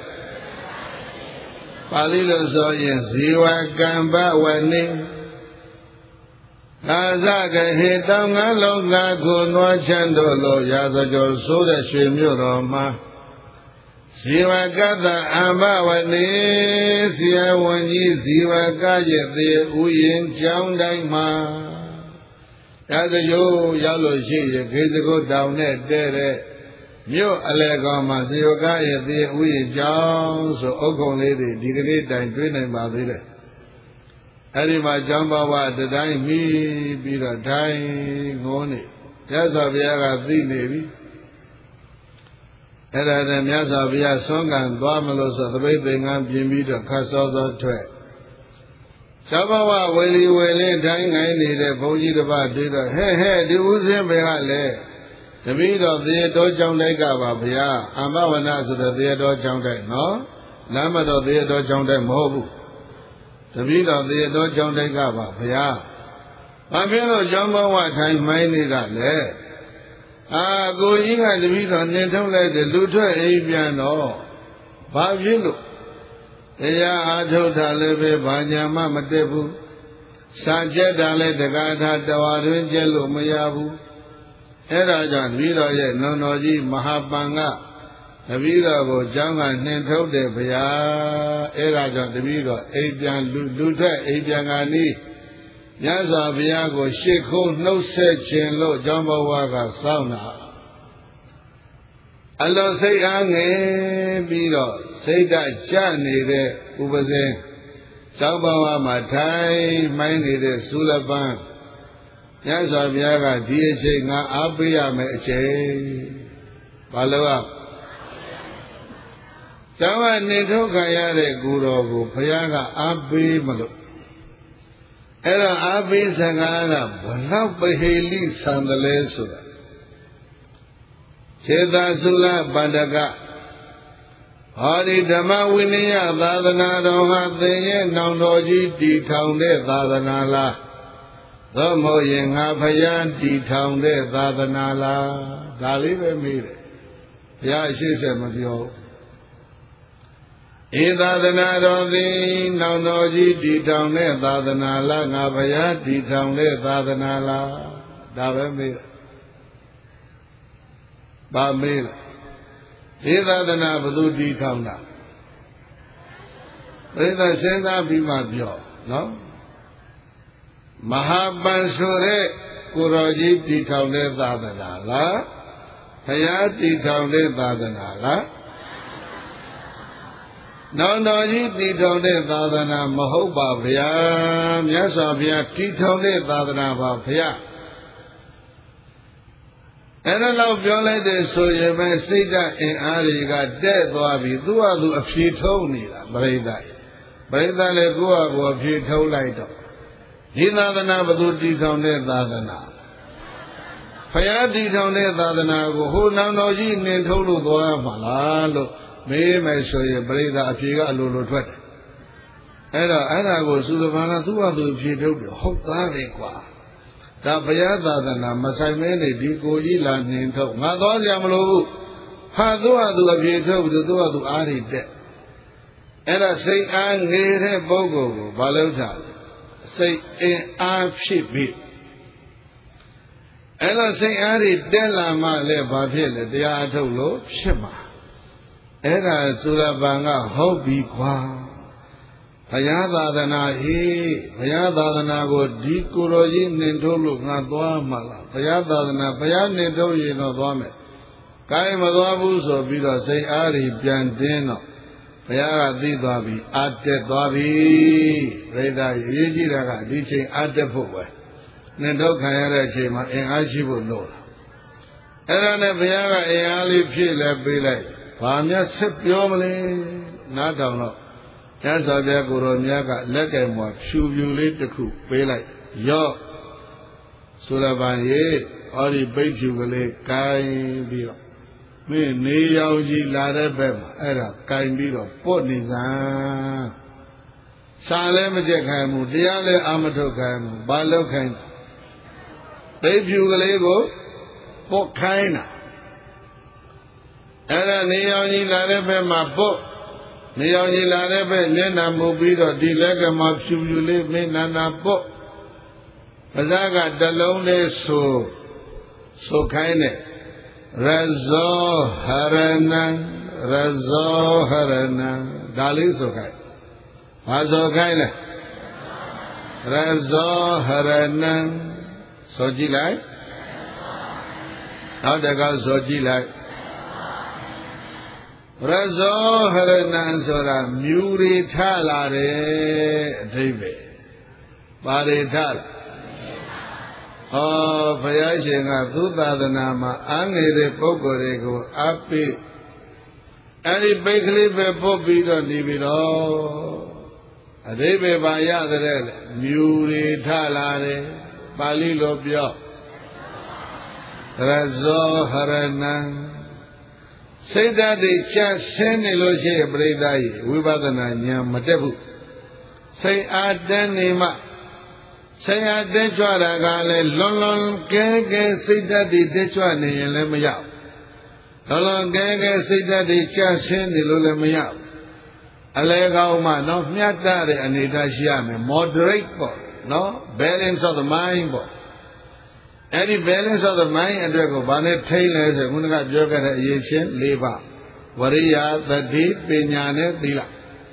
Palilo Zoyan, Ziwa Gamba, Wani ကာဇကဟေတောင်ငါလုံးကကိုနွားချမ်းတို့လိုရာဇကျော်ဆိုးတဲ့ရွှေမြို့တော်မှာဇီဝကတ္တအမ္ဘဝနေဇီယဝန်ကြီးဇီဝကရဲ့သေးဥယျင်ကျောင်းတိုင်းမှာရာဇကျော်ရောက်လို့ရှိရင်ခေစကုတ်တောင်နဲ့တဲတဲ့မြို့အလဲကောင်မှာဇီဝကရဲ့သေးဥယျင်ကျောင်းဆိုအုတ်ကုံလေးတွေဒီကနေ့တိုင်တွေးနိုင်ပါသေးတယ်အဲ့ဒီမှာကျောင်းဘဝတတိုင်းမိပြီးတော့ထိုင်ငိုးနေမြတ်စွာဘုရားကသိနေပြီအဲ့ဒါနဲ့မြတ်စွာဘုရားဆွမ်းခံသွားမလို့ဆိုသပိတ်သင်္ကန်းပြင်ပြီးတော့ခတ်စောစောထွက်ကျောင်းဘဝဝေလီဝေလေးထိုင်ငိုင်းနေတဲ့ဘုန်းကြီးတစ်ပါးတွေ့တော့ဟဲ့ဟဲ့ဒီဥစဉ်ဘယ်ကလဲတပည့်တော်သေတော်ကျောင်းတိုက်ကပါဘုရားအမ္ဘဝနာဆိုတဲ့သေတော်ကျောင်းတိုက်နော်လမ်းမတော်သေတော်ကျောင်းတိုက်မဟုတ်ဘူးတပည့်တော်သေတော်ကျောင်းတိုက်ကပါဘုရားဘာဖြစ်လို့ကျောင်းဘဝထိုင်မိုင်းနေတာလဲအာကိုကြီးကတပည့်တော်နှင်ထုတ်လိုက်တယ်လူထွက်အိမ်ပြန်တော့ဘာဖြစ်လို့တရားအားထုတ်တာလည်းပဲဘာညာမှမတက်ဘူးစာကျက်တာလည်းတက္ကထာတဝါတွင်ကျက်လို့မရဘူးအဲ့ဒါကြောင့်တပည့်တော်ရဲ့နုံတော်ကြီးမဟာပန်ကတပည့်တော်ကိုကျောင်းကနှင်ထုတ်တယ်ဗျာအဲ့ဒါကြောင့်တပည့်တော်အိမ်ပြန်လူလူထွက်အိမ်ပြန်ကနီးမြတ်စွာဘုရားကိုရှေ့ခုံးနှုတ်ဆက်ခြင်းလို့ကျောင်းဘဝကစောင့်တာအလောစိတ်အားငယ်ပြီးတော့စိတ်ဓာတ်ကျနေတဲ့ဥပဇင်းကျောင်းဘဝမှာထိုင်မိုင်းနေတဲ့သုလပန်းမြတ်စွာဘုရားကဒီအချိန်ငါအားပေးရမယ်အချိန်ဘာလို့อ่ะကျောင်းကနေထုတ်ခံရတဲ့ကိုယ်တော်ကိုဘုရားကအားပေးမလို့အဲ့တော့အားပေးစကားကဘလောက်ပဟေလိဆံတယ်လဲဆိုတာခြေသာသုလပန္ဒကဟောဒီဓမ္မဝိနည်းသာသနာတော်ဟာသင်ရဲ့နောင်တော်ကြီးတည်ထောင်တဲ့သာသနာလားသို့မဟုတ်ရင်ငါဖယားတည်ထောင်တဲ့သာသနာလားဒါလေးပဲမေးတယ်ဘုရားအရှိစေမပြောဧသာသနာတော်သည်နောင်တော်ကြီးတည်ထောင်တဲ့သာသနာလားငါဘုရားတည်ထောင်တဲ့သာသနာလားဒါပဲမေးတယ်ဘာမေးလဲဧသာသနာဘယ်သူတည်ထောင်တာပြိဿစဉ်းစားပြီးမှပြောနော်မဟာပန်ဆိုတဲ့ကိုတော်ကြီးတည်ထောင်တဲ့သာသနာလားဘုရားတည်ထောင်တဲ့သာသနာလားနောင်တော်ကြီးတည်ထောင်တဲ့သာသနာမဟုတ်ပါဗျာမြတ်စွာဘုရားတည်ထောင်တဲ့သာသနာပါဗျာအဲ့ဒါတော့ပြောလိုက်တဲ့ဆိုရင်ပဲစိတ်ဓာတ်အင်အားတွေကတဲ့သွားပြီသူ့ဟာသူအဖြေထုံးနေတာပရိသတ်ပရိသတ်လည်းကိုယ့်ဟာကိုယ်အဖြေထုံးလိုက်တော့ဒီသာသနာဘယ်သူတည်ထောင်တဲ့သာသနာဘုရားတည်ထောင်တဲ့သာသနာကိုဟိုနောင်တော်ကြီးနှင်ထုတ်လို့သွားမှာလားလို့မေးမယ်ဆိုရင်ပရိသတ်အဖြေကအလိုလိုထွက်တယ်အဲ့တော့အဲ့ဒါကိုသုသဘာကသူ့ဟာသူအဖြေထုတ်တယ်ဟုတ်သားပဲကွာဒါဘုရားသာသနာမဆိုင်မဲနေဒီကိုကြီးလာနှင်ထုတ်ငါသွားကြမလို့ဘူးဟာသူ့ဟာသူအဖြေထုတ်ပြီးသူ့ဟာသူအားရတဲ့အဲ့ဒါစိတ်အားငယ်တဲ့ပုဂ္ဂိုလ်ကိုဘာလို့ထားလဲစိတ်အင်အားဖြစ်ပြီးအဲ့တော့စိတ်အားတွေတက်လာမှလည်းဘာဖြစ်လဲတရားအထုတ်လို့ဖြစ်မှာအဲ့ဒါသုရပံကဟုတ်ပြီကွာဘုရားသာသနာဟေးဘုရားသာသနာကိုဒီကိုယ်တော်ကြီးနှင်ထုတ်လို့ငါသွားမှာလားဘုရားသာသနာဘုရားနှင်ထုတ်ရင်တော့သွားမယ်ကိုင်းမသွားဘူးဆိုပြီးတော့စိတ်အားတွေပြန်တင်းတော့ဘုရားကသိသွားပြီအာတက်သွားပြီပြိဿရေးကြည့်တာကဒီချိန်အာတက်ဖို့ပဲနှင်ထုတ်ခံရတဲ့အချိန်မှာအင်အားရှိဖို့လို့အဲ့ဒါနဲ့ဘုရားကအင်အားလေးဖြည့်လဲပေးလိုက်ဘာများဆက်ပြောမလဲနားထောင်တော့ကျမ်းစာပြကိုယ်တော်များကလက်ကင်မှာဖြူဖြူလေးတစ်ခုပေးလိုက်ရော့ဆိုရပါရဲ့ဟောဒီပိတ်ဖြူကလေးကိုင်းပြီးတော့မင်းနေရောင်ကြီးလာတဲ့ဘက်မှာအဲ့ဒါကိုင်းပြီးတော့ပုတ်နေစမ်းစာလည်းမကြက်ခိုင်းဘူးတရားလည်းအာမထုတ်ခိုင်းဘူးဘာလုပ်ခိုင်းပိတ်ဖြူကလေးကိုပုတ်ခိုင်းတာအဲ့ဒါနေရောင်ကြီးလာတဲ့ဘက်မှာပုတ်နေရောင်ကြီးလာတဲ့ဘက်မျက်နှာမူပြီးတော့ဒီလက်ကမှဖြူဖြူလေးမင်းနာနာပုတ် Pazaga dalone so so kaine Razo Haranan Razo Haranan Dali so kai Hazo kaine Razo Haranan Soji lai Now the girl Soji lai Razo Haranan Sora Muri Talare Dive Bari Tal Oh Payashinga Dutadanama Angere Pokorego Api Any Bakery Popi don't leave it all. Adebe Bayadre Muri Talare Bali Lobio Razo Haranan Say that the church send Eloche Bredai, Wibadana Nyam Matebu. Say Adanima. Say Adechwara Gale, Lolon Gege, say that the Dechuani and Lemaya. Lolon Gege, say that the church send Elolemaya. Allegauma, no Miatare and Idashiame, moderate, no balance of the mind. Any balance of the mind and go Banet Taylor, the Munaga Joga Yachin, Leva, Varia, the deep Pinyane, Dila.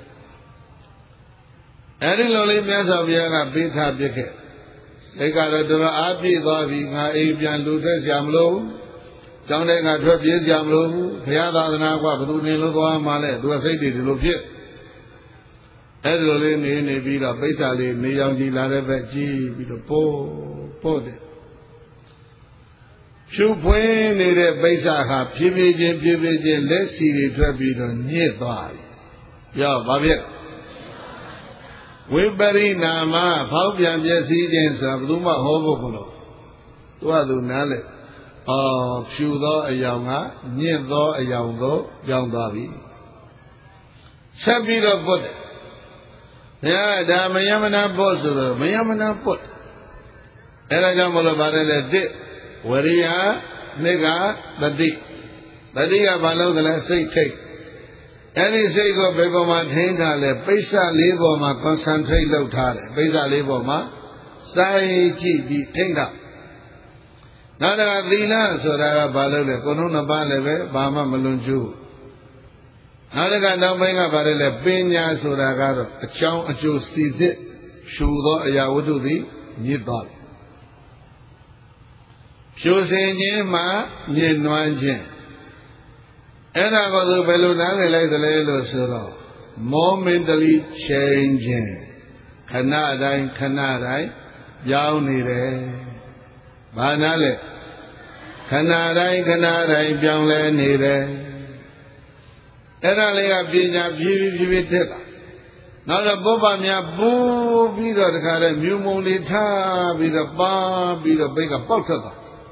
Any lolly mess of Yaga Bita Bike. They got a dollar Abi, Vavi, Abian Lutas Yamlo, Jonega Trapies Yamlo, Piada and Aqua, Buduno Male, do a safety to look it. Edlin in a bit of Basali, Niyangi Larevaji, with a po, po. Few point needed Baisaka, Pivijin, Pivijin, let's see the Trapito nearby. Ya, Babia. We bury Nama, Paupian Jessijins of Luma Hobopulo. Tuadu Nale. Oh, few though a younger, near though a young though, young Davi. Sabito put it. Yeah, the Mayamana Bosuro, Mayamana put. Eragamolo Barele did. Waria, Nega, the dick. The diga below the last say take. Any say go Begoma Taintale, Pesa Liboma, concentrate low tare, Pesa Liboma, Sai Chi be Tinga. Nada Dina, so that Balale, Conuna Baleve, Bama Malunju. Nada Namanga Barele, Pena, so that a chow, a Jew sees it, Shudo, Yahudu, the Nidal. Choosing ma yin one gin. And I go to Beluna, like the Lelo Suro. Momentally changing. Canada, Canada, Yaunire. Banale. Canada, Canada, Youngland Nire. And I lay a pina, vivid. Now the Boba Mia Boo, be the Karen, Mumulita, be the bar, be the bigger potter.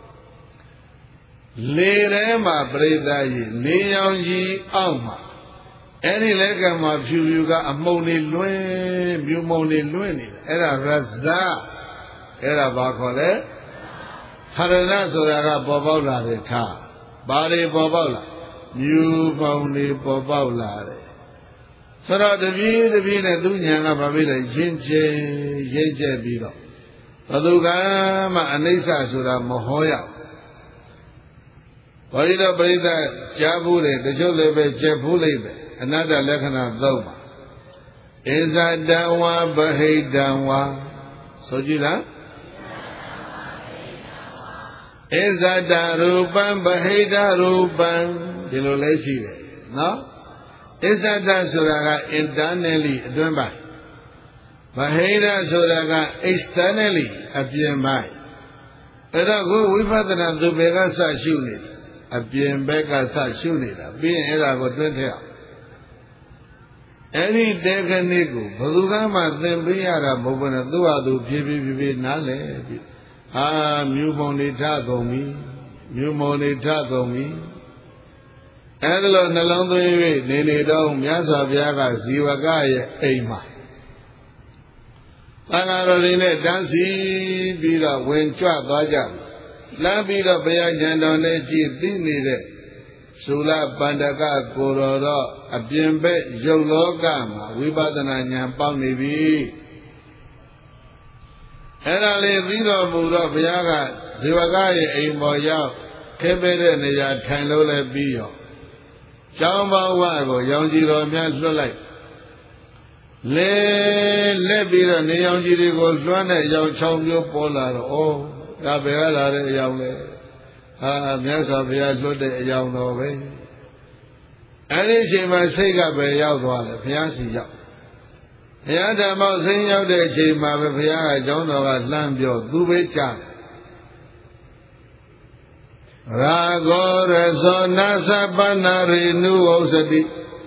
Lirema Breda ye, Leonji Alma. Any legam of you got a money luen, you money lueni, era Raza, era Bacole, Haranazoraga Bobola de Ta, Bari Bobola, you money Bobola. So that the view the Vina Dunya of a village, Jinje, Jinje Bido. Padugama Anisa Sura Mohoya. Vaida Brida Jabule, the Jolebe Jabule, another Lekana Doma. Is that Dawa Bahay Dawa? Sojila? Is that Daruban Bahay Daruban? Dilolechi? No? Is that Dasuraga internally Dumba? Baheda Suraga externally appear by. Erago, we father and the Begasa unit. A bien Becca such unit, a being Erago twenty. Any Decanigo, Balugama, then Biara, Bobana, Duadu, P B B, Nale. Ah, Mumonita go me, Mumonita go me. Adelo Nalando, Nene Dom, Yasa Viaga, Ziwagaya, Ema. Tangarine, Dancy, Bida, Wencha, Baja. Labida Bayajan, Dini, Sula Bandaga, Kororo, Abimbe, Jologama, Wibadana, Pamibi. အဲ့ဒါလေးသိတော်မူတော့ဘုရားကဇေဝကရဲ့အိမ်ပေါ်ရောက်ခဲပဲတဲ့နေရာထိုင်လို့လည်းပြီးရောကျောင်းပေါဝကိုရောင်ကြီးတော်များလွှတ်လိုက်လဲလက်ပြီးတော့နေရောင်ကြီးတွေကိုလွှမ်းတဲ့ရောင်ချောင်းမျိုးပေါ်လာတော့ဩဒါပဲလာတဲ့အရောင်လေဟာမြတ်စွာဘုရားလွှတ်တဲ့အရောင်တော်ပဲအဲ့ဒီအချိန်မှာစိတ်ကပဲရောက်သွားတယ်ဘုရားစီရောက်ဘုရားဓမ္မဆင်းရောက်တဲ့အချိန်မှာပဲဘုရားကကျောင်းတော်ကလှမ်းပြောသူပဲကြားရာဂောရဇောနာသပနာရိနုဩစတိ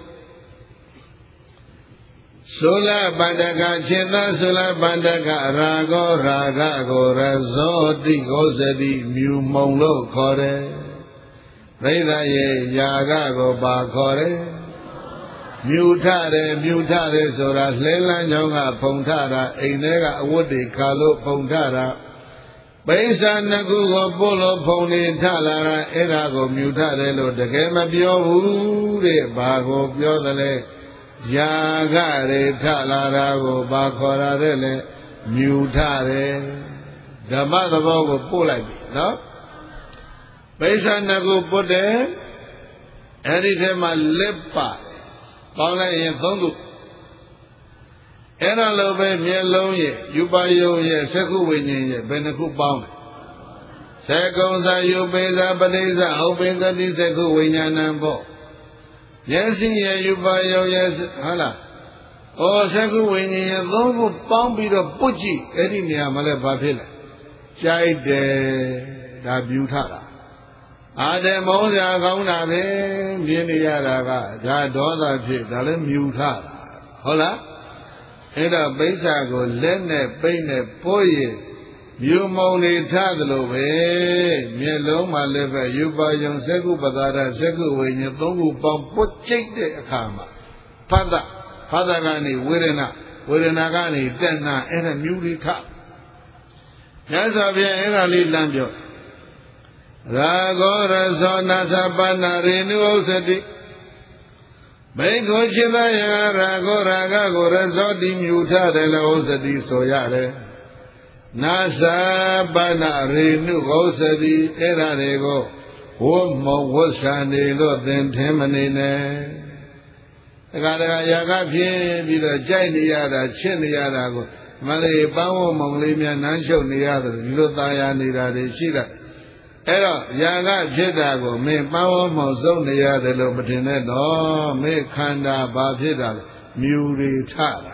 သုလပန္တကခြေသာသုလပန္တကရာဂောရာဂကိုရဇောတိဩစတိမြူမုံလို့ခေါ်တယ်ပြိဿရဲ့ယာဂကိုပါခေါ်တယ်မြူထတယ်မြူထတယ်ဆိုတာလှဲလန်းကြောင်းကဖုံထတာအိမ်ထဲကအဝတ်တွေခါလို့ဖုံထတာပိဿာနှစ်ခုကိုပို့လို့ဖုံနေထလာတာအဲ့ဒါကိုမြူထတယ်လို့တကယ်မပြောဘူးတဲ့ဘာကိုပြောသလဲယာဂတွေထလာတာကိုဘာခေါ်ရတဲ့လဲမြူထတယ်ဓမ္မသဘောကိုပို့လိုက်ပြီနော်ပိဿာနှစ်ခုပုတ်တယ်အဲ့ဒီထဲမှာလက်ပါပေါင်းလိုက်ရင်သုံးခုအဲ့ဒါလိုပဲမျက်လုံးရဲ့ယူပါယုံရဲ့သက္ခုဝိညာဉ်ရဲ့ဘယ်နှခုပေါင်းလဲသက္ကုံသာယုပိသာပဋိစ္စဥပိသတိသက္ခုဝိညာဏံပေါ့မျက်စိရဲ့ယူပါယုံရဲ့ဟုတ်လားဩသက္ခုဝိညာဉ်ရဲ့သုံးခုပေါင်းပြီးတော့ပုတ်ကြည့်အဲ့ဒီနေရာမှာလည်းဘာဖြစ်လဲကြိုက်တယ်ဒါပြူထတာအာတမောစရာကောင်းတာပဲမြင်နေရတာကဒါဒေါသဖြစ်ဒါလည်းမြူထတာဟုတ်လားအဲ့တော့ပိဿာကိုလက်နဲ့ပိတ်နဲ့ပိုးရမြူမုံနေထသလိုပဲမျက်လုံးမှာလည်းပဲယူပါယုံသက္ကုပဒါရသက္ကုဝိညာဉ်သုံးခုပေါင်းပုတ်ကျိတ်တဲ့အခါမှာဖတ်တာဖတ်တာကနေဝေဒနာဝေဒနာကနေတက်နာအဲ့ဒါမြူတွေထမြတ်စွာဘုရားအဲ့ဒါလေးလမ်းပြောရာဂောရဇောနာသပနာရိနုဩစတိဘေကိုจิตယရာဂောရာဂကိုရဇောတိမြူထတယ်လို့ဩစတိဆိုရတယ်နာသပနာရိနုဩစတိအဲ့ဒါတွေကိုဝုမောဝဆ္ဆန်နေလို့သင်ထင်မနေနဲ့တခါတခါယာကဖြစ်ပြီးတော့ကြိုက်နေရတာချစ်နေရတာကိုမလေးပန်းဝမောင်လေးများနမ်းချုပ်နေရတယ်ဒီလိုตายာနေတာတွေရှိတယ်အဲ့တော့ယာကဖြစ်တာကိုမင်းပန်းဝမောင်စုံနေရတယ်လို့မထင်နဲ့တော့မင်းခန္ဓာဘာဖြစ်တာလဲမြူတွေထတာ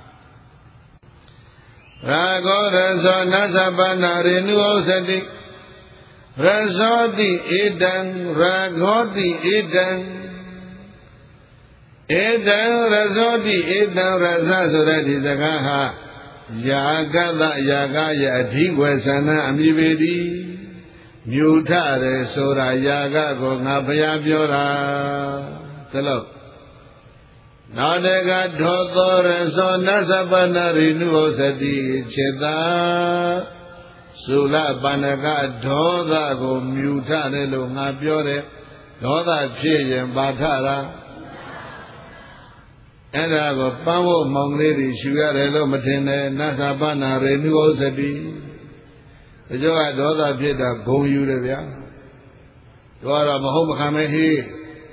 ရာဂောရဇောနသပနာရိနုဩစတိရဇောတိဧတံရာဂောတိဧတံဧတံရဇောတိဧတံရဇဆိုတဲ့ဒီစကားဟာယာကတယာကရဲ့အဓိဝေဆန္ဒအမိပေတိမြူထတယ်ဆိုတာယာကကိုငါဘုရားပြောတာဒါလို့နောက်တကဒေါသောရသောနသပနာရိနုဩစတိခြေသာသုလပန္နကဒေါသကိုမြူထတယ်လို့ငါပြောတယ်ဒေါသဖြစ်ရင်ဘာထတာအဲ့ဒါကိုပန်းဖို့မောင်လေးတွေရှူရတယ်လို့မထင်နဲ့နသပနာရိနုဩစတိဒီကြောကဒေါသဖြစ်တာဂုံယူတယ်ဗျာတို့ကတော့မဟုတ်မခံမဲဟေး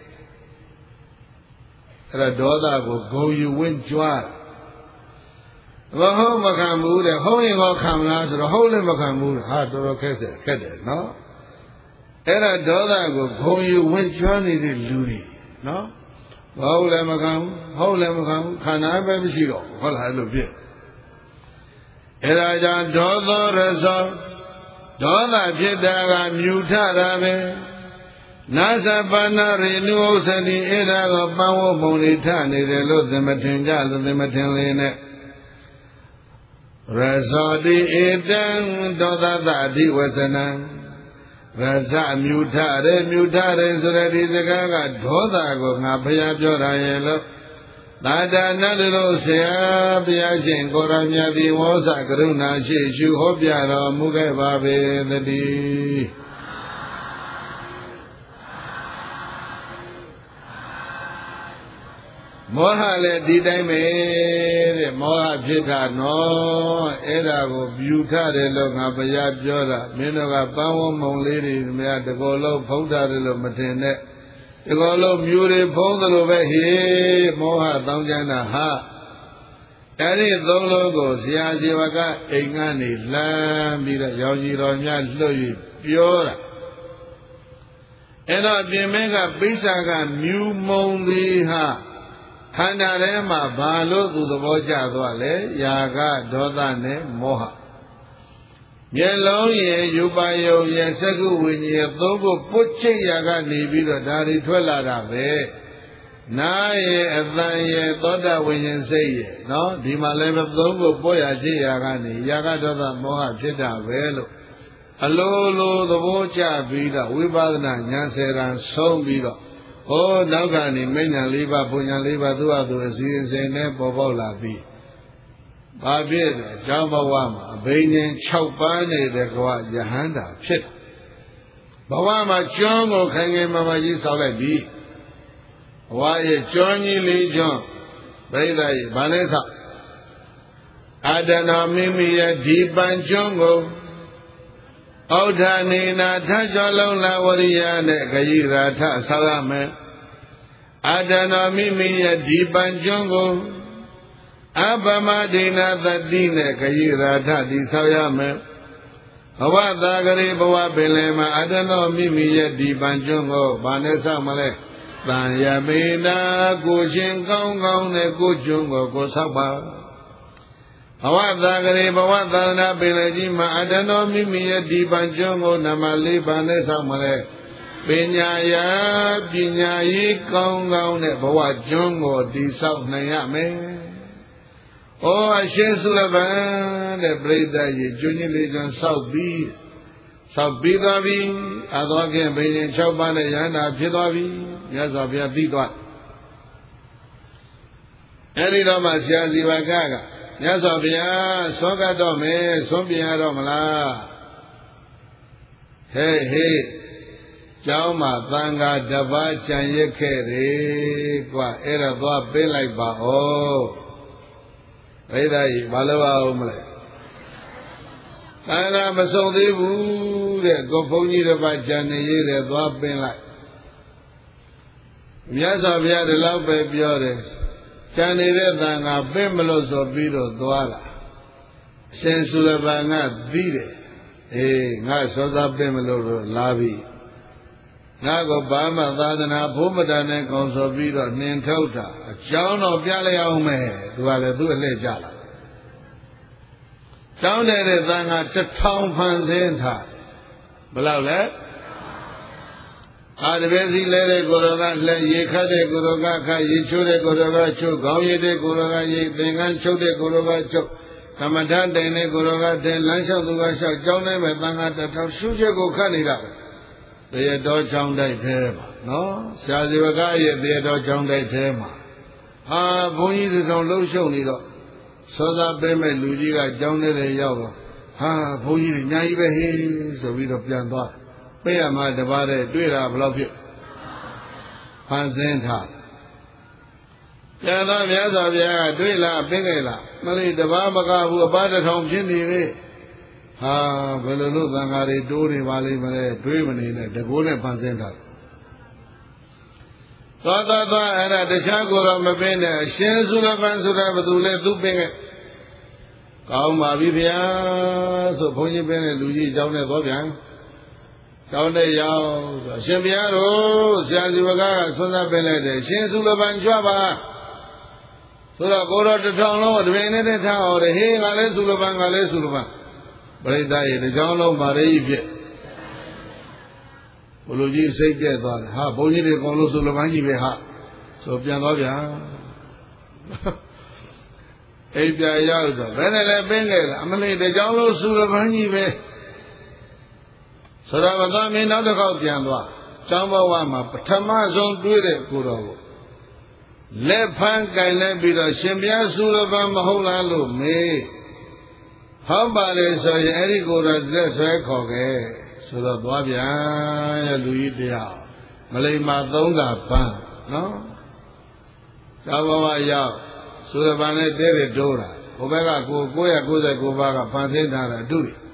အဲ့ဒါဒေါသကိုဂုံယူဝင့်ကြွားမဟုတ်မခံဘူးတဲ့ဟုတ်ရင်ဟောခံမလားဆိုတော့ဟုတ်လည်းမခံဘူးဟာတော်တော်ခက်ဆက်ခက်တယ်နော်အဲ့ဒါဒေါသကိုဂုံယူဝင့်ကြွားနေတဲ့လူတွေနော်မဟုတ်လည်းမခံဘူးဟုတ်လည်းမခံဘူးခန္ဓာပဲမရှိတော့ဟုတ်လားအဲ့လိုဖြစ်အဲ့ဒါကြောင့်ဒေါသောရဇောဒေါသဖြစ်တာကမြူထတာပဲနာသပနာရိနုဩစတိအဲ့ဒါကိုပန်းဝပုံလေးထနေတယ်လို့သမထင်ကြလို့သမထင်လေးနဲ့ရဇောတိဧတံဒေါသတအဓိဝဆနံရဇမြူထတယ်မြူထတယ်ဆိုတဲ့ဒီစကားကဒေါသကိုငါဘုရားပြောတာရဲ့လို့သာဒနာတို့ဆရာဘုရားရှင်ကိုရမြတ်ဒီဝေါစကရုဏာရှိရှုဟောပြတော်မူခဲ့ပါပေသတည်းမောဟလည်းဒီတိုင်းပဲတဲ့မောဟဖြစ်တာနော်အဲ့ဒါကိုပြူထတယ်လို့ငါဘုရားပြောတာမင်းတို့ကပန်းဝမုံလေးတွေများတကောလုံးဖုံးထားတယ်လို့မထင်နဲ့တကောလုံးမြူတွေဖုံးသလိုပဲဟေးမောဟတောင်းကြတာဟာအဲ့ဒီသုံးလုံးကိုဆရာဇေဝကအိမ်ကနေလမ်းပြီးတော့ရောင်ကြီးတော်များလွတ်၍ပြောတာအဲ့တော့ပြင်မဲကပိဿာကမြူမုံသည်ဟာခန္ဓာထဲမှာဘာလို့သူသဘောကျသွားလဲယာကဒေါသနဲ့မောဟမျက်လုံးရဲ့ယူပါယုံရဲ့သက္ကုဝိညာဉ်သုံးခုပုတ်ချိတ်ရာကနေပြီးတော့ဒါတွေထွက်လာတာပဲနာရဲ့အတန်ရဲ့သောတာဝိညာဉ်စိတ်ရဲ့နော်ဒီမှာလည်းပဲသုံးခုပို့ရချိတ်ရာကနေယာကဒေါသမောဟဖြစ်တာပဲလို့အလိုလိုသဘောကျပြီးတော့ဝိပဿနာဉာဏ်ဆယ်ရန်ဆုံးပြီးတော့ဟောနောက်ကနေမိညာလေးပါးဘုံညာလေးပါးသူ့အတူအစီအစဉ်နဲ့ပေါ်ပေါက်လာပြီးဘာဖြစ်လဲအကြောင်းဘဝမှာအဘိညာဉ်၆ပါးနေတဲ့ကွာယဟန္တာဖြစ်တယ်ဘဝမှာကျွန်းကိုခိုင်ခိုင်မာမာကြီးဆောက်လိုက်ပြီးဘဝရဲ့ကျွန်းကြီးလေးကျွန်းပြိဿရဲ့ဗာလဲဆောက်အာတနာမိမိရဲ့ဒီပန်ကျွန်းကိုဩဋ္ဌာနေနာထကြောလုံးလာဝရိယနဲ့ဂယိရာထဆောက်ရမယ်အာတနာမိမိရဲ့ဒီပန်ကျွန်းကိုအပမဒိနာသတိနဲ့ဂယိရာထဒီဆောက်ရမယ်ဘဝသာဂရိဘဝပင်လယ်မှာအာတနာမိမိရဲ့ဒီပန်ကျွန်းကိုဘာနဲ့ဆောက်မလဲတန်ယမေနာကိုချင်းကောင်းကောင်းနဲ့ကိုကျွန်းကိုကိုဆောက်ပါဘဝသာဂရေဘဝသာနာပင်လေကြီးမှာအတ္တနောမိမိရဲ့ဒီပံကျွန်းကိုနမလေးပါနဲ့ဆောင်မလဲပညာယာပညာရေးကောင်းကောင်းနဲ့ဘဝကျွန်းကိုတည်ဆောက်နိုင်ရမယ်။ဩအရှင်သုလဗံတဲ့ပြိဿရေကျွန်းကြီးလေးကျွန်းဆောက်ပြီးဆောက်ပြီးသွားပြီအသောခင်ဘိညာဉ်၆ပါးနဲ့ယန္တာဖြစ်သွားပြီမြတ်စွာဘုရားသိသွားအဲဒီတော့မှဆရာဇီဝကကမြတ်စွာဘုရားဆွမ်းကတ်တော့မယ်ဆွမ်းပြင်ရတော့မလားဟဲ့ဟေးကျောင်းမှာသံဃာတပါးကြံရစ်ခဲ့တယ်ကွာအဲ့တော့သွားပေးလိုက်ပါဦးဘိဓာကြီးမလုပ်အောင်မလဲသံဃာမဆုံးသေးဘူးတဲ့ကိုဘုန်းကြီးတပါးကြံနေရတဲ့သွားပင်းလိုက်မြတ်စွာဘုရားဒီလောက်ပဲပြောတယ်ကျန်နေတဲ့သံဃာပင့်မလို့ဆိုပြီးတော့သွားတာအရှင်သုလဗံကသိတယ်အေးငါစောသာပင့်မလို့တော့လာပြီငါကဘာမှသာသနာဘုမတန်နဲ့ကောင်ဆိုပြီးတော့နှင်ထုတ်တာအကြောင်းတော့ပြလိုက်အောင်မယ်သူကလည်းသူ့အလှည့်ကြလာကျောင်းတဲ့သံဃာတစ်ထောင်ဖန်ဆင်းထားဘယ်လောက်လဲအာတပည့်စီလဲတဲ့ကိုရောကလဲရေခတ်တဲ့ကိုရောကခတ်ရေချိုးတဲ့ကိုရောကချိုးခေါင်းရည်တဲ့ကိုရောကရေသင်္ကန်းချုပ်တဲ့ကိုရောကချုပ်သမထတိုင်တဲ့ကိုရောကတိုင်လမ်းလျှောက်သူကလျှောက်ကျောင်းတိုင်းပဲသံဃာတစ်ထောင်ရှုချက်ကိုခတ်နေတာပဲတရတော်ချောင်းတိုက်ထဲမှာနော်ဆရာဇေဝကရဲ့တရတော်ချောင်းတိုက်ထဲမှာဟာဘုန်းကြီးတို့တော်လှုပ်ရှုပ်နေတော့စောစားပေးမဲ့လူကြီးကကျောင်းထဲရောက်တော့ဟာဘုန်းကြီးညာကြီးပဲဟေးဆိုပြီးတော့ပြန်သွားပေးရမှာတပါးတဲ့တွေ့တာဘယ်လောက်ဖြစ်ဖန်ဆင်းထားပြန်တော့မြတ်စွာဘုရားကတွေ့လားပင်းခဲ့လားမလေးတပါးမကဘူးအပါးတစ်ထောင်ဖြစ်နေလေဟာဘယ်လိုလို့သံဃာတွေတိုးနေပါလိမ့်မလဲတွေးမနေနဲ့တကိုးနဲ့ဖန်ဆင်းထားသွားသွားသွားအဲ့ဒါတခြားကိုတော့မပင်းနဲ့အရှင်သုလပန်ဆိုတာဘယ်သူလဲသူပင်းခဲ့ကောင်းပါပြီဗျာဆိုဘုန်းကြီးပင်းတဲ့လူကြီးအကြောင်းနဲ့သွားပြန်ကျောင်းနဲ့ရောက်ဆိုရှင်ဘုရားတို့ဆရာဇီဝကကဆွမ်းစားပင်းလိုက်တယ်ရှင်သုလပန်ကြွပါဆိုတော့ကိုတော်တစ်ထောင်လုံးတပင်နဲ့တည်းထားအောင်ဟေးငါလဲသုလပန်ငါလဲသုလပန်ပရိသတ်ရေတစ်ချောင်းလုံးဗာရိဖြစ်ဘလူကြီးစိတ်ပြက်သွားတယ်ဟာဘုန်းကြီးတွေကောင်လို့သုလပန်ကြီးပဲဟာဆိုပြန်သွားဗျာအိပ်ပြရောက်တော့ဘယ်နဲ့လဲပင်းခဲ့လားအမလေးတစ်ချောင်းလုံးသုလပန်ကြီးပဲဆိုတော့မသွားမင်းနောက်တစ်ခေါက်ပြန်သွားကျောင်းဘဝမှာပထမဆုံးတွေ့တဲ့ကိုတော်ကိုလက်ဖမ်းကင်လိုက်ပြီးတော့ရှင်ဘုရားသုလပန်မဟုတ်လားလို့မေးဟောပါလေဆိုရင်အဲ့ဒီကိုယ်တော်လက်ဆွဲခေါ်ခဲ့ဆိုတော့သွားပြန်ရဲ့လူကြီးတရားမလိမ္မာသုံးသာပန်းနော်သောဘဝရောက်သုရပန်နဲ့တဲတဲ့တိုးတာဘုဘက်ကကိုကိုရကိုယ်ပါးကဖန်ဆင်းထားတာအတူတူ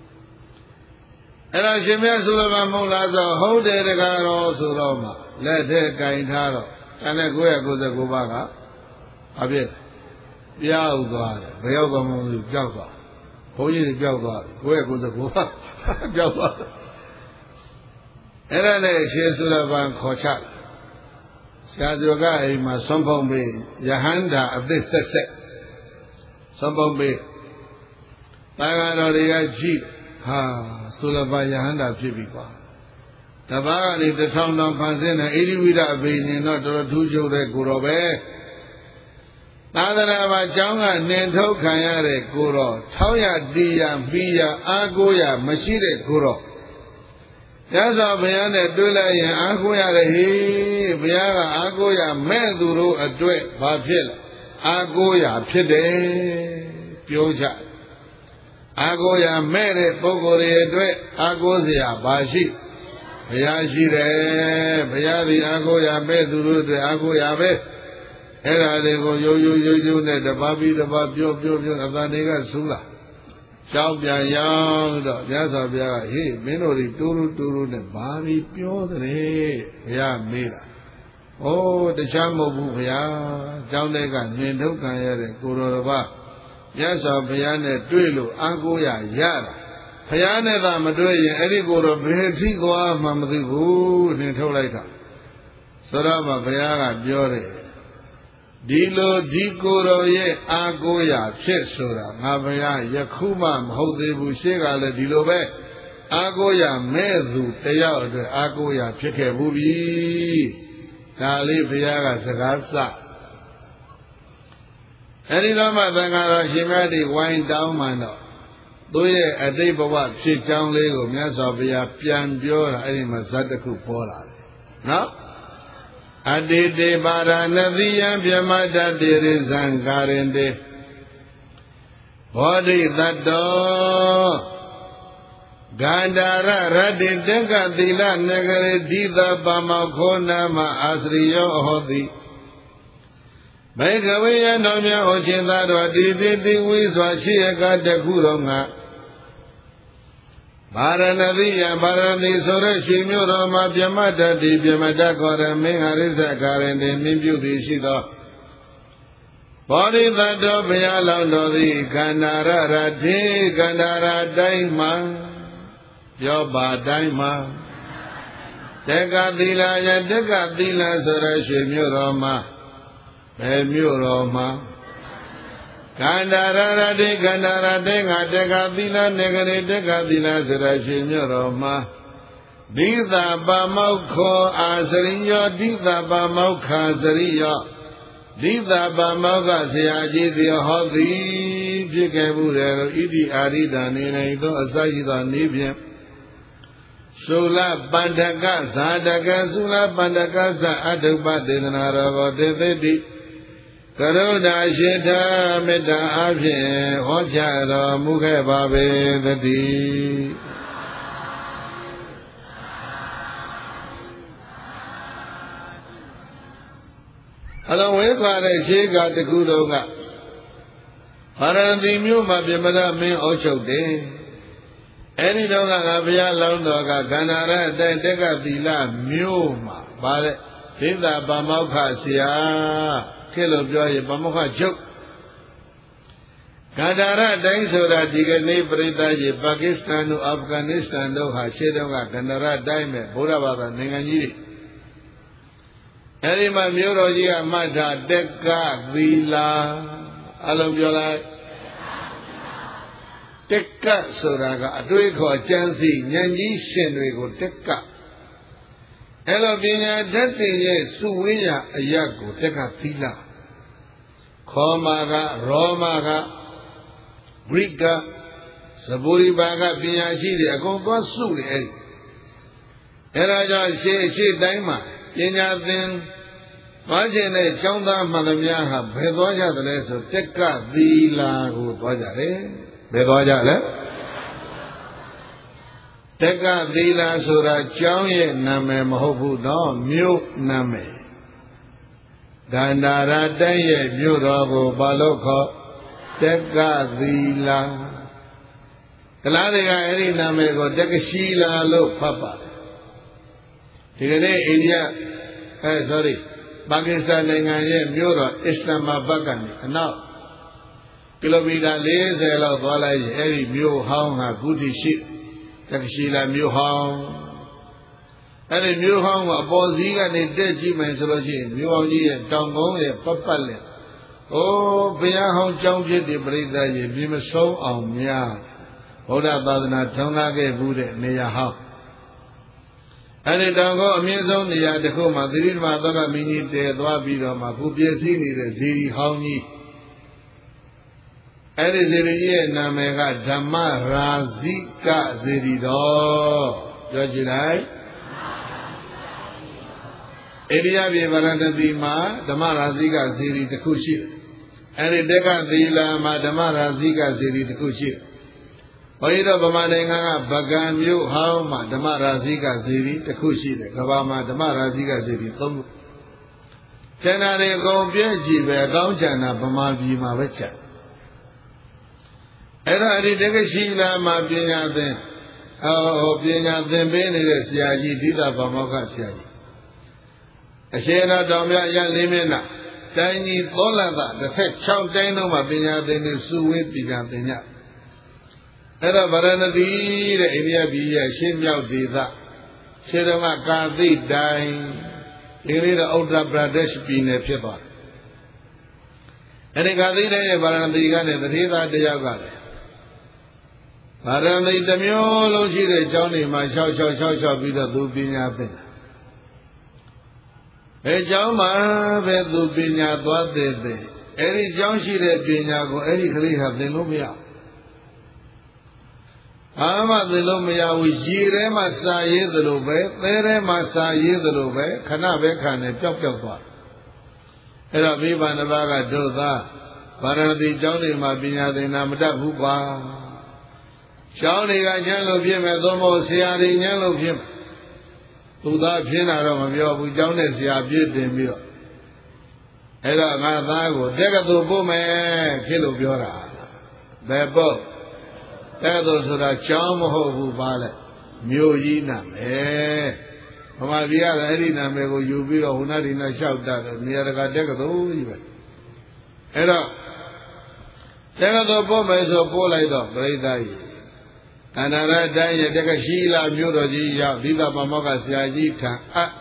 အဲ့ဒါရှင်မြတ်သုရပန်မဟုတ်လားဆိုဟုတ်တယ်တကားတော့ဆိုတော့မှလက်ထဲကင်ထားတော့တန်တဲ့ကိုရကိုယ်ပါးကအပြည့်ပြောက်သွားတယ်ဘယ်ရောက်သွားမှမသိပြောက်သွားဘုန်းကြီးတွေပြောက်သွားကိုရကိုယ်ပါးပြောက်သွားအဲ့ဒါနဲ့ရှင်သုရပန်ခေါ်ချဆရာကျော်ကအိမ်မှာဆွမ်းဖုံးပေးယဟန္တာအသစ်ဆက်ဆက်ဆွမ်းဖုံးပေးတာဃာတော်တွေကကြည့်ဟာသုလပယဟန္တာဖြစ်ပြီကွာတပားကနေတထောင်တောင်ဖန်ဆင်းတဲ့ဣရိဝိဒအဘိညာဉ်တော့တော်တော်ထူးချုပ်တဲ့ကိုတော်ပဲသာသနာ့မှာကျောင်းကနှင်ထုတ်ခံရတဲ့ကိုတော်ထောက်ရတီးရပြီးရအားကိုးရမရှိတဲ့ကိုတော်ရသော်ဘုရားနဲ့တွေ့လိုက်ရင်အားကိုးရတယ်ဟေးဘုရားကအားကိုးရမဲ့သူတို့အတွက်ဘာဖြစ်လဲအားကိုးရဖြစ်တယ်ပြောကြအားကိုးရမဲ့တဲ့ပုဂ္ဂိုလ်တွေအတွက်အားကိုးစရာဘာရှိဘုရားရှိတယ်ဘုရားသည်အားကိုးရမဲ့သူတို့အတွက်အားကိုးရပဲအဲ့ဒါတွေကိုရိုးရိုးရိုးရိုးနဲ့တပါးပြီးတပါးပြောပြောပြောအတန်တွေကဆူလာကြောက်ပြန်ရောက်တော့မြတ်စွာဘုရားကဟေးမင်းတို့တွေတိုးတိုးတိုးတိုးနဲ့ဘာပြီးပြောသလဲဘုရားမေးတာဩတခြားမဟုတ်ဘူးဘုရားကျောင်းထဲကညင်ထုတ်ခံရတဲ့ကိုတော်တော်ဘာမြတ်စွာဘုရားနဲ့တွေ့လို့အားကိုးရရတာဘုရားနဲ့သာမတွေ့ရင်အဲ့ဒီကိုတော်ဘယ်ထိသွားမှမသိဘူးနှင်ထုတ်လိုက်တာဆိုတော့မှဘုရားကပြောတယ်ဒီလိုဒီကိုယ်တော်ရဲ့အာကိုရာဖြစ်ဆိုတာငါဘုရားယခုမှမဟုတ်သေးဘူးရှေ့ကလည်းဒီလိုပဲအာကိုရာမဲ့သူတယောက်အတွက်အာကိုရာဖြစ်ခဲ့ဘူးပြီဒါလေးဘုရားကစကားစအဲဒီတော့မှသံဃာတော်ရှင်မြတ်ဒီဝိုင်းတောင်းမှတော့သူရဲ့အတိတ်ဘဝဖြစ်ကြောင်းလေးကိုမြတ်စွာဘုရားပြန်ပြောတာအဲဒီမှာဇတ်တစ်ခုပေါ်လာတယ်နော်အတိတေပါရဏတိယံပြမတ္တတိရိဇံကာရင်တေဘောဓိတတ္တောဂန္ဓာရရတ္တိတက္ကသီလနဂရေဒိသပမောခောနာမအာစရိယောဟောတိဘေကဝေယံတော်မြတ်ဟောခြင်းသာတော်တိတိတိဝိစွာရှိရကတခုတော်ငါပါရဏတိယပါရဏတိဆိုရရှိမြို့တော်မှာပြမတ္တတိပြမတ္တခေါ်ရမင်းဟာရိသကာရင်တင်မြင့်ပြုသည်ရှိသောဘောဓိသတ္တောဘုရားလောင်းတော်သည်ခန္ဓာရရတိခန္ဓာရတိုင်းမှာပြောပါတိုင်းမှာတက္ကသီလယတက္ကသီလဆိုရရှိမြို့တော်မှာဘယ်မြို့တော်မှာခန္ဓာရရတိခန္ဓာရတိငါတက္ကသီလနေကရေတက္ကသီလဆိုရရှိမြို့တော်မှာဒိသပမောက္ခောအာစရိယောဒိသပမောက္ခာစရိယောဒိသပမောက္ခဆရာကြီးသည်ဟောသည်ဖြစ်ခဲ့မှုတယ်လို့ဣတိအာရိတနေနေသောအစရှိသောနေဖြင့်သုလပန္တကဇာတကသုလပန္တကဇအတုပသေသနာတော်ကိုသေသိတိကရုဏာရှိတာမေတ္တာအဖြင့်ဟောကြားတော်မူခဲ့ပါပေသတည်းအလုံးဝေးခွာတဲ့ရှေးကတကူတော်ကဗာရဏသီမြို့မှာပြမရမင်းအုပ်ချုပ်တယ်အဲ့ဒီတော့ကငါဘုရားလောင်းတော်ကခန္ဓာရအတိုင်းတက္ကသီလမြို့မှာဗါတဲ့ဒိသဗမောက္ခဆရာခေလို့ပြောရင်ဗမောက္ခချုပ်ခန္ဓာရအတိုင်းဆိုတာဒီကနေ့ပြိဿကြီးပါကစ္စတန်တို့အာဖဂန်နစ္စတန်တို့ဟာရှေးတုန်းကခန္ဓာရအတိုင်းပဲဘုရားဘာသာနိုင်ငံကြီးတွေအဲ့ဒီမှာမြို့တော်ကြီးကမှတ်ထားတက္ကသီလာအလုံးပြောလိုက်တက္ကဆိုတာကအတွေးခေါ်ကြံစီဉာဏ်ကြီးရှင်တွေကိုတက္ကအဲ့လိုပညာတတ်တဲ့ရဲ့စုဝေးရာအရာကိုတက္ကသီလခေါ်မာကရောမာကဂရိကသဘူရိပါကပညာရှိတွေအကုန်သွားစုတယ်အဲ့ဒီအဲ့ဒါကြောင့်ရှေ့ရှေ့တိုင်းမှာပညာသင်သွားခြင်းနဲ့ကျောင်းသားမှန်သမျှဟာဘယ်သွားကြသလဲဆိုတက္ကသီလာကိုသွားကြတယ်ဘယ်သွားကြလဲတက္ကသီလာဆိုတာကျောင်းရဲ့နာမည်မဟုတ်ဘူးတော့မြို့နာမည် Gandhara Daye Murago Baloko Teka Dila Kalariga Eri Namego Tekashila Lo Papa Tigane India eh sorry Pakistan Nanganye Mura Islamabad now Kilometer lays a lot of Eri Mu Hong Goody ship Tekashila Mu Hong And in New Hong, a Boziga and a dead Jim and Sology, New Oji and Tongo, a Papale. Oh, Piahong Jongi, the Brida, ye beam so on Mia. Oda Badana Tonga gave Buddha near Hong. And in Tongo, a Mizon, the Yadakoma, the Ridma Mini, the Dwabiro, Makubiasini, the Ziri Hongi. And is it a year Namega Dama Razika Zirido? Judge it, Area Vivaranadi Ma, Dama Razika Ziri the Kushi. And in Deka Dila Ma Dama Razika Ziri the Kushi. Oida Bamananga Bagan Yu How Ma Dama Razika Ziri the Kushi, the Kavama Dama Razika Ziri Tom. Tenare go Biaji, Gaujana Bama Bima Vecha. Era Rideka Shila Ma Bina then. Oh, Bina then Bene Siaji Dida Bamoka Siaji. Ashena Damia Yalimina, Tiny Tolanda, the set Chow Dino Mabina, then the Suwit Bigantina. Era Varanadi, the India Bia, Shimya Diza, Shedama Gandhi dying, you need an older Pradesh being a people. And in Gandhi, Varanadi, the Rida de Yagale. Varanadi, the Mule, Johnny, my Chow Chow Chow Chow Vida Dubina thing. A Jama Vedu Binya Dwade, Eri Jonshi de Binyago, Eri Kliha de Lumia. Ama de Lumia, we Jire Masaye the Lube, Tere Masaye the Lube, Kanabe Kane, Papa. Era Viva Navaga Doda, Paranadi Johnny Mabinya de Namada Huba. Johnny Yellow Pim, Domo Siari Yellow Pim. To that Pinaro of your Jones, Yabit in Bio. Era Madago, Degato Bome, Kilo Biora. Bebo. Degatos of the Chamo who ballet. Muyina, eh. Mama Via, Erina Mego, Yubiro, Hunarina shout that near the Degato even. Era Degato Bome is a polite, great eye. And I read that you take a Sheila Muraji, Vida Mamoka Siajita.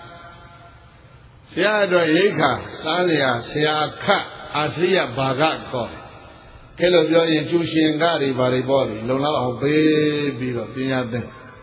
Siado Yeka, Salia, Siaka, Asia Bagako. Kelo Joy Jushi and Gari Baribori, Lola of baby of Pinyade.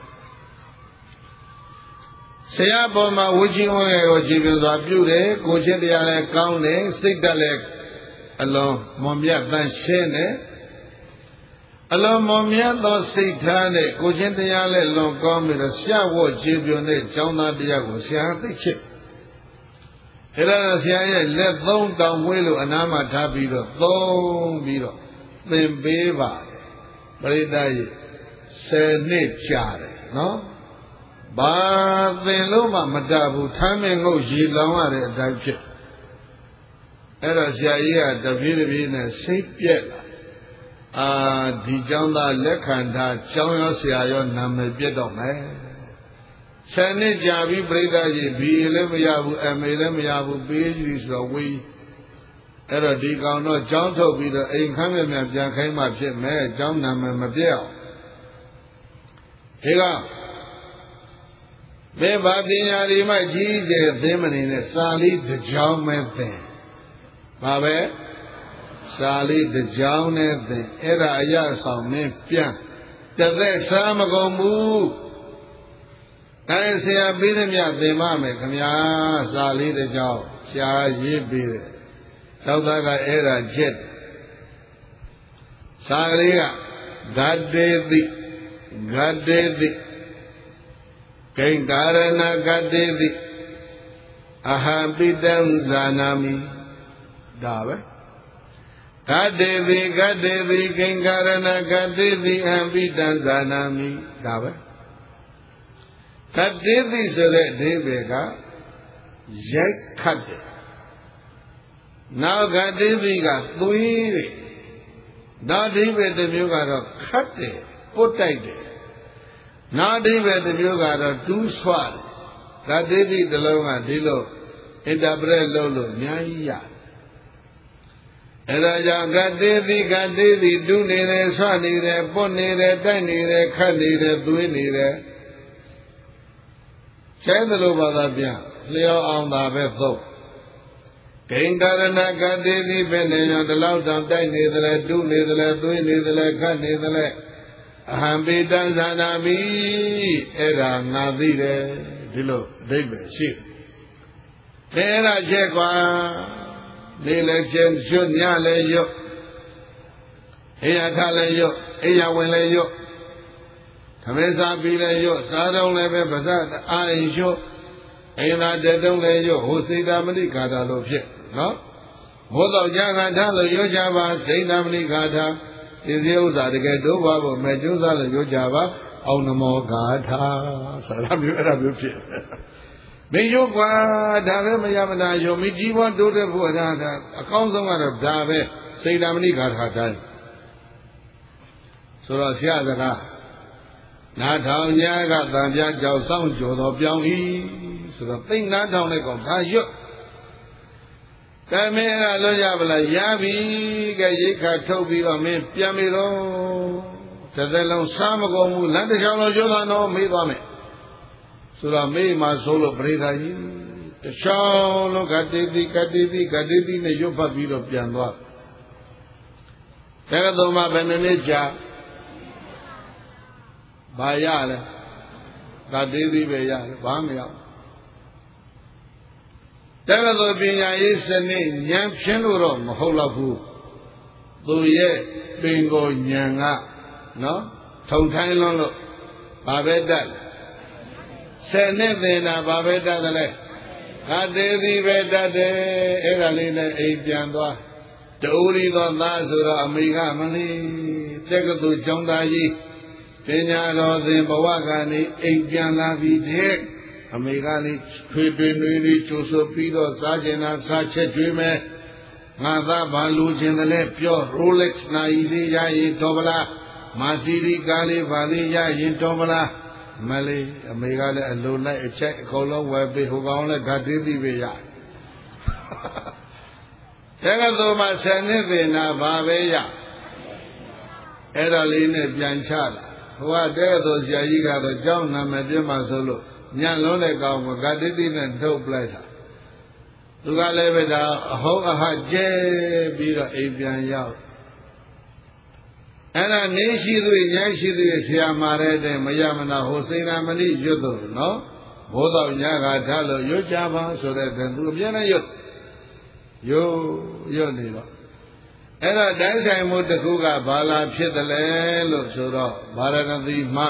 Siaboma, Wujin or Jimmy Zabure, Cochetia County, Sigdalek alone, Momia than Shene. Along Momia, those Sitane, Cojentia long come with a Siawo Jibione, Jona Diago, Siati chip. Era Sia let them down Willow and Ama Tabido, Thong Bido, then Beva, Bredai, Senate Chare, no? But then Loma Madabu, Taming Oji Lama Dajit. Era Sia, the Villavina, Saint Pietla. Ah, Dijanda Lekanda, Changa Siayo Namebiedo, man. Sani Javi Breda, be Lemiabu, Amelemiabu, Bees away. Era Digano, John Toby, the incoming of Jankama Pit, man, John Namabia. Hega Beba Dinari, my Jesus, demon in a Sali, the John man thing. Babe. Sali the John and the Era Ayasa Mepia. The Samago move. I say a bidemia de Mame, Kamia, Sali the John, Sia Yibi, Saudaga Era Jet. Salia, God did the, God did the, Kangarana God did the, Ahabidam Zanami, Dave. Gadevi, Gadevi, Gangarana, Gadevi, Ambidan Zanami, Dava. Gadevi Sere Devega, Yak Kade. Now Gadiviga, Tui, not even the Muga cut it, put tight it. Not even the Muga two swallow. Gadivi the Longa Dilo, in the bread lolo, Nyaya. And I got Devi, got Devi, do need a sunny there, pony there, tiny there, candy there, doing there. Say the Lubadabia, Leo on the Betho. Kingarana got Devi, Benny on the loud down, tiny there, do need there, doing there, candy there. Hambi Danzanami, Era Navide, Dilo, David, sheep. There I check. Nelechen should nyale yo. Eya kale yo, eya wele yo. Kamesa bile yo, sadong lebe basat ain yo. Eya dedong le yo, hosida mali kata lo phe, no? Hodo jaga tha lo yo jaba, seina mali kata. Isi usa deke do babo mejusa lo yo jaba, au namo kata. Salam yo era yo phe. Mejo kwa dabe mayamana yo mi jiwan do de bu da da akaung song karo dabe seidamani gatha dai so ro sia saka na thong nya ka tan pya jaw saung jo do pyaung hi so ro tain na thong lai ko ba yot ka me ra lo ya bala ya bi ke yik kha thuk pi do me pyan me do tathe long sa ma ko mu lan ta chang lo yo tha no me twa me Sura me ma solo preda yi tshao lo gadeti gadeti gadeti ne yo phat pi lo pyan twa Teka tho ma bene ne ja ba ya le gadeti be ya le ba ma yaw Teka tho pinya yi sane nyan phyin lo ro ma hout lak bu tu ye pin ko nyan ka no thong thain lon lo ba be tat Sene thena ba be tat le Gadeti be tat de era li ne ai pyan twaတူရီသောသားဆိုတော့အမေကမလေးတက္ကသိုလ်ကျောင်းသားကြီးပညာတော်သင်ဘဝကနေအိမ်ပြန်လာပြီးတဲ့အမေကလေးထွေတွင်တွင်လေးကြိုးဆိုပြီးတော့စားကျင်တာစားချက်ကျွေးမယ်ငါသားဘာလူချင်းတယ်လဲပြော Rolex နိုင်လေးရရင်တော်ဗလားမာစီရီကားလေးဘာလေးရရင်တော်ဗလားမလေးအမေကလည်းအလိုလိုက်အချက်အကုန်လုံးဝယ်ပြီးဟိုကောင်လည်းဂတ်သေးသေးပဲရတက္ကသိုလ်မှာဆယ်နှစ်သင်တာဘာပဲရအဲ့ဒါလေးနဲ့ပြန်ချလာဟိုကတက္ကသိုလ်ဆရာကြီးကတော့ကျောင်းနာမည်ပြမှာဆိုလို့ညံလုံးတဲ့ကောင်ကဂတိတိနဲ့ထုတ်ပလိုက်တာသူကလည်းပဲဒါအဟုတ်အဟကျဲပြီးတော့အိမ်ပြန်ရောက်အဲ့ဒါနေရှိသူညရှိသူဆရာမာတဲ့တဲ့မယမနာဟိုစိန်နာမဏိရွတ်သူနော်ဘိုးတော်ညကထားလို့ရွတ်ကြပါဆိုတဲ့တဲ့သူအပြင်းနဲ့ရွတ်ယောယောနေတော့အဲ့တော့တိုင်းဆိုင်မှုတစ်ခုကဘာလာဖြစ်တယ်လဲလို့ဆိုတော့ဗာရဏသီမှာ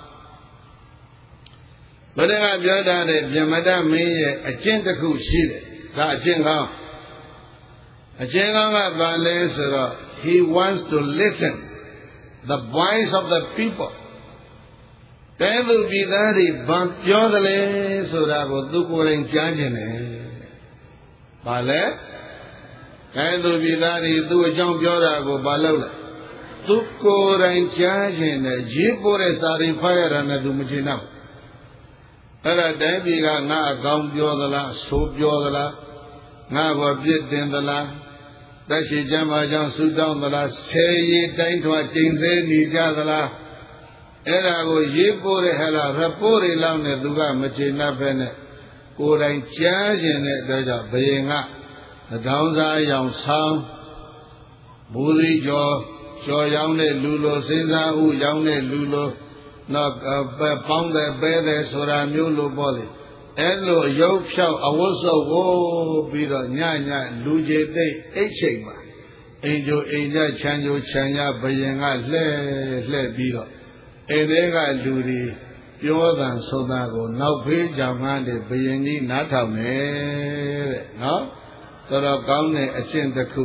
ဘုရားကပြောထားတဲ့ပြမတမင်းရဲ့အကျင့်တစ်ခုရှိတယ်ဒါအကျင့်ကောင်းအကျင့်ကောင်းကဘာလဲဆိုတော့ he wants to listen the voice of the people တဲသူပြည်သားတွေဘာပြောသလဲဆိုတာကိုသူကိုယ်တိုင်ကြားခြင်းတယ်ဘာလဲအဲသူပြည်သားတွေသူ့အကြောင်းပြောတာကိုဘာလုပ်လဲသူကိုယ်တိုင်ကြားခြင်းနဲ့ရေးပို့တဲ့စာရင်ဖတ်ရတာနဲ့သူမချင်တော့အဲ့ဒါတိုင်းပြည်ကငါအကောင်ပြောသလားဆိုပြောသလားငါဘောပြစ်တင်သလားတက်ရှိချမ်းသာကြောင့်ဆုတောင်းသလားဆယ်ရည်တိုင်းထွားကျိန်သေးနေကြသလားအဲ့ဒါကိုရေးပို့တဲ့ဟဲ့လားရပို့တွေလောက်နဲ့သူကမချင်တော့ပဲနဲ့ကိုယ်တိုင်ကြားခြင်းတဲ့အတွက်ကြောင့်ဘယင်ကတောင်းစားရောင်ဆောင်ဘူစီကျော်ကျော်ရောင်းတဲ့လူလိုစဉ်းစားဥရောင်းတဲ့လူလိုတော့ပေါင်းတဲ့ပဲတဲ့ဆိုတာမျိုးလိုပေါ့လေအဲ့လိုရုပ်ဖြောက်အဝတ်စုပ်ကိုပြီးတော့ညညလူကြီးသိအိတ်ချိန်ပါအင်ဂျိုအိမ်ကြချမ်းဂျိုချမ်းရဘယင်ကလှဲ့လှဲ့ပြီးတော့အိမ်ထဲကလူတွေပြောတဲ့ဆိုတာကိုနောက်ဖေးကြောင်ကားတဲ့ဘယင်ကြီးနားထောင်နေတဲ့နော်တော်တော်ကောင်းတဲ့အကျင့်တစ်ခု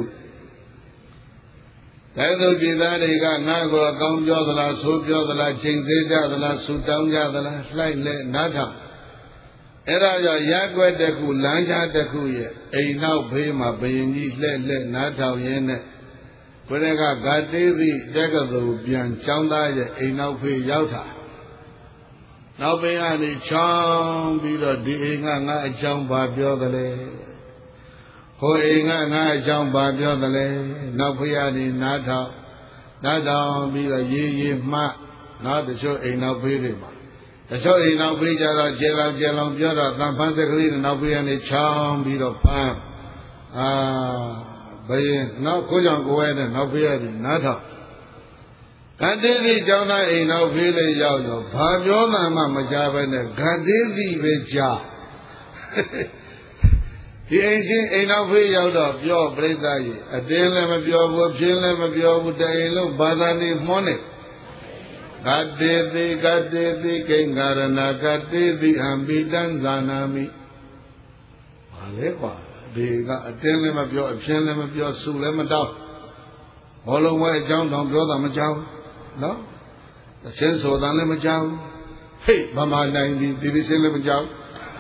ဒါသို့ပြည်သားတွေကငါ့ကိုအကောင်းပြောသလားဆိုပြောသလားချိန်သေးကြသလားဆူတောင်းကြသလားလှိုက်လဲနားထောင်အဲ့ဒါကြောင့်ရက်ွက်တစ်ခုလမ်းကြားတစ်ခုရဲ့အိမ်နောက်ဘေးမှာဘယင်ကြီးလှဲ့လှဲ့နားထောင်ရင်းနဲ့ဘုရားကဂတ်တေးသည့်တက္ကသိုလ်ပြန်ကျောင်းသားရဲ့အိမ်နောက်ဖေးရောက်တာနောက်ပင်ကနေချောင်းပြီးတော့ဒီအိမ်ကငါအကြောင်းဘာပြောသလဲဟိုအိမ်ကငါအကြောင်းဘာပြောသလဲနောက်ဖေးကနေနားထောင်နားထောင်ပြီးတော့ရေးရေးမှနောက်တချို့အိမ်နောက်ဖေးတွေမှာတချို့အိမ်နောက်ဖေးကြတော့ကျေလောင်ကျေလောင်ပြောတော့သံဖန်းစကလေးနဲ့နောက်ဖေးကနေချောင်းပြီးတော့ဖမ်းအာဘယင်နောက်ကိုကြောင့်ကိုဝဲတဲ့နောက်ဖေးကနေနားထောင်ဂတ်တေးသည့်ကျောင်းသားအိမ်နောက်ဖေးလေးရောက်တော့ဘာပြောမှမကြားပဲနဲ့ဂတ်တေးသည့်ပဲကြားဒီအိမ်ရှင်အိမ်နောက်ဖေးရောက်တော့ပြောပြိဿကြီးအတင်းလည်းမပြောဘူးဖြင်းလည်းမပြောဘူးတအိမ်လုံးဘာသာနေမွန်းနေဂတ်တေးသည့်ဂတ်တေးသည့်ကိဉ္ကာရဏဂတ်တေးသည့်အံပိတံဇာနာမိဘာလဲကွာဒီကအတင်းလည်းမပြောအဖြင်းလည်းမပြောစုလည်းမတောင်းဘောလုံးဝဲအကြောင်းတောင်ပြောတာမကြောက်နော်အချင်းဆိုတာလည်းမကြောက်ဟေ့ဗမာနိုင်ပြီဒီဒီချင်းလည်းမကြောက်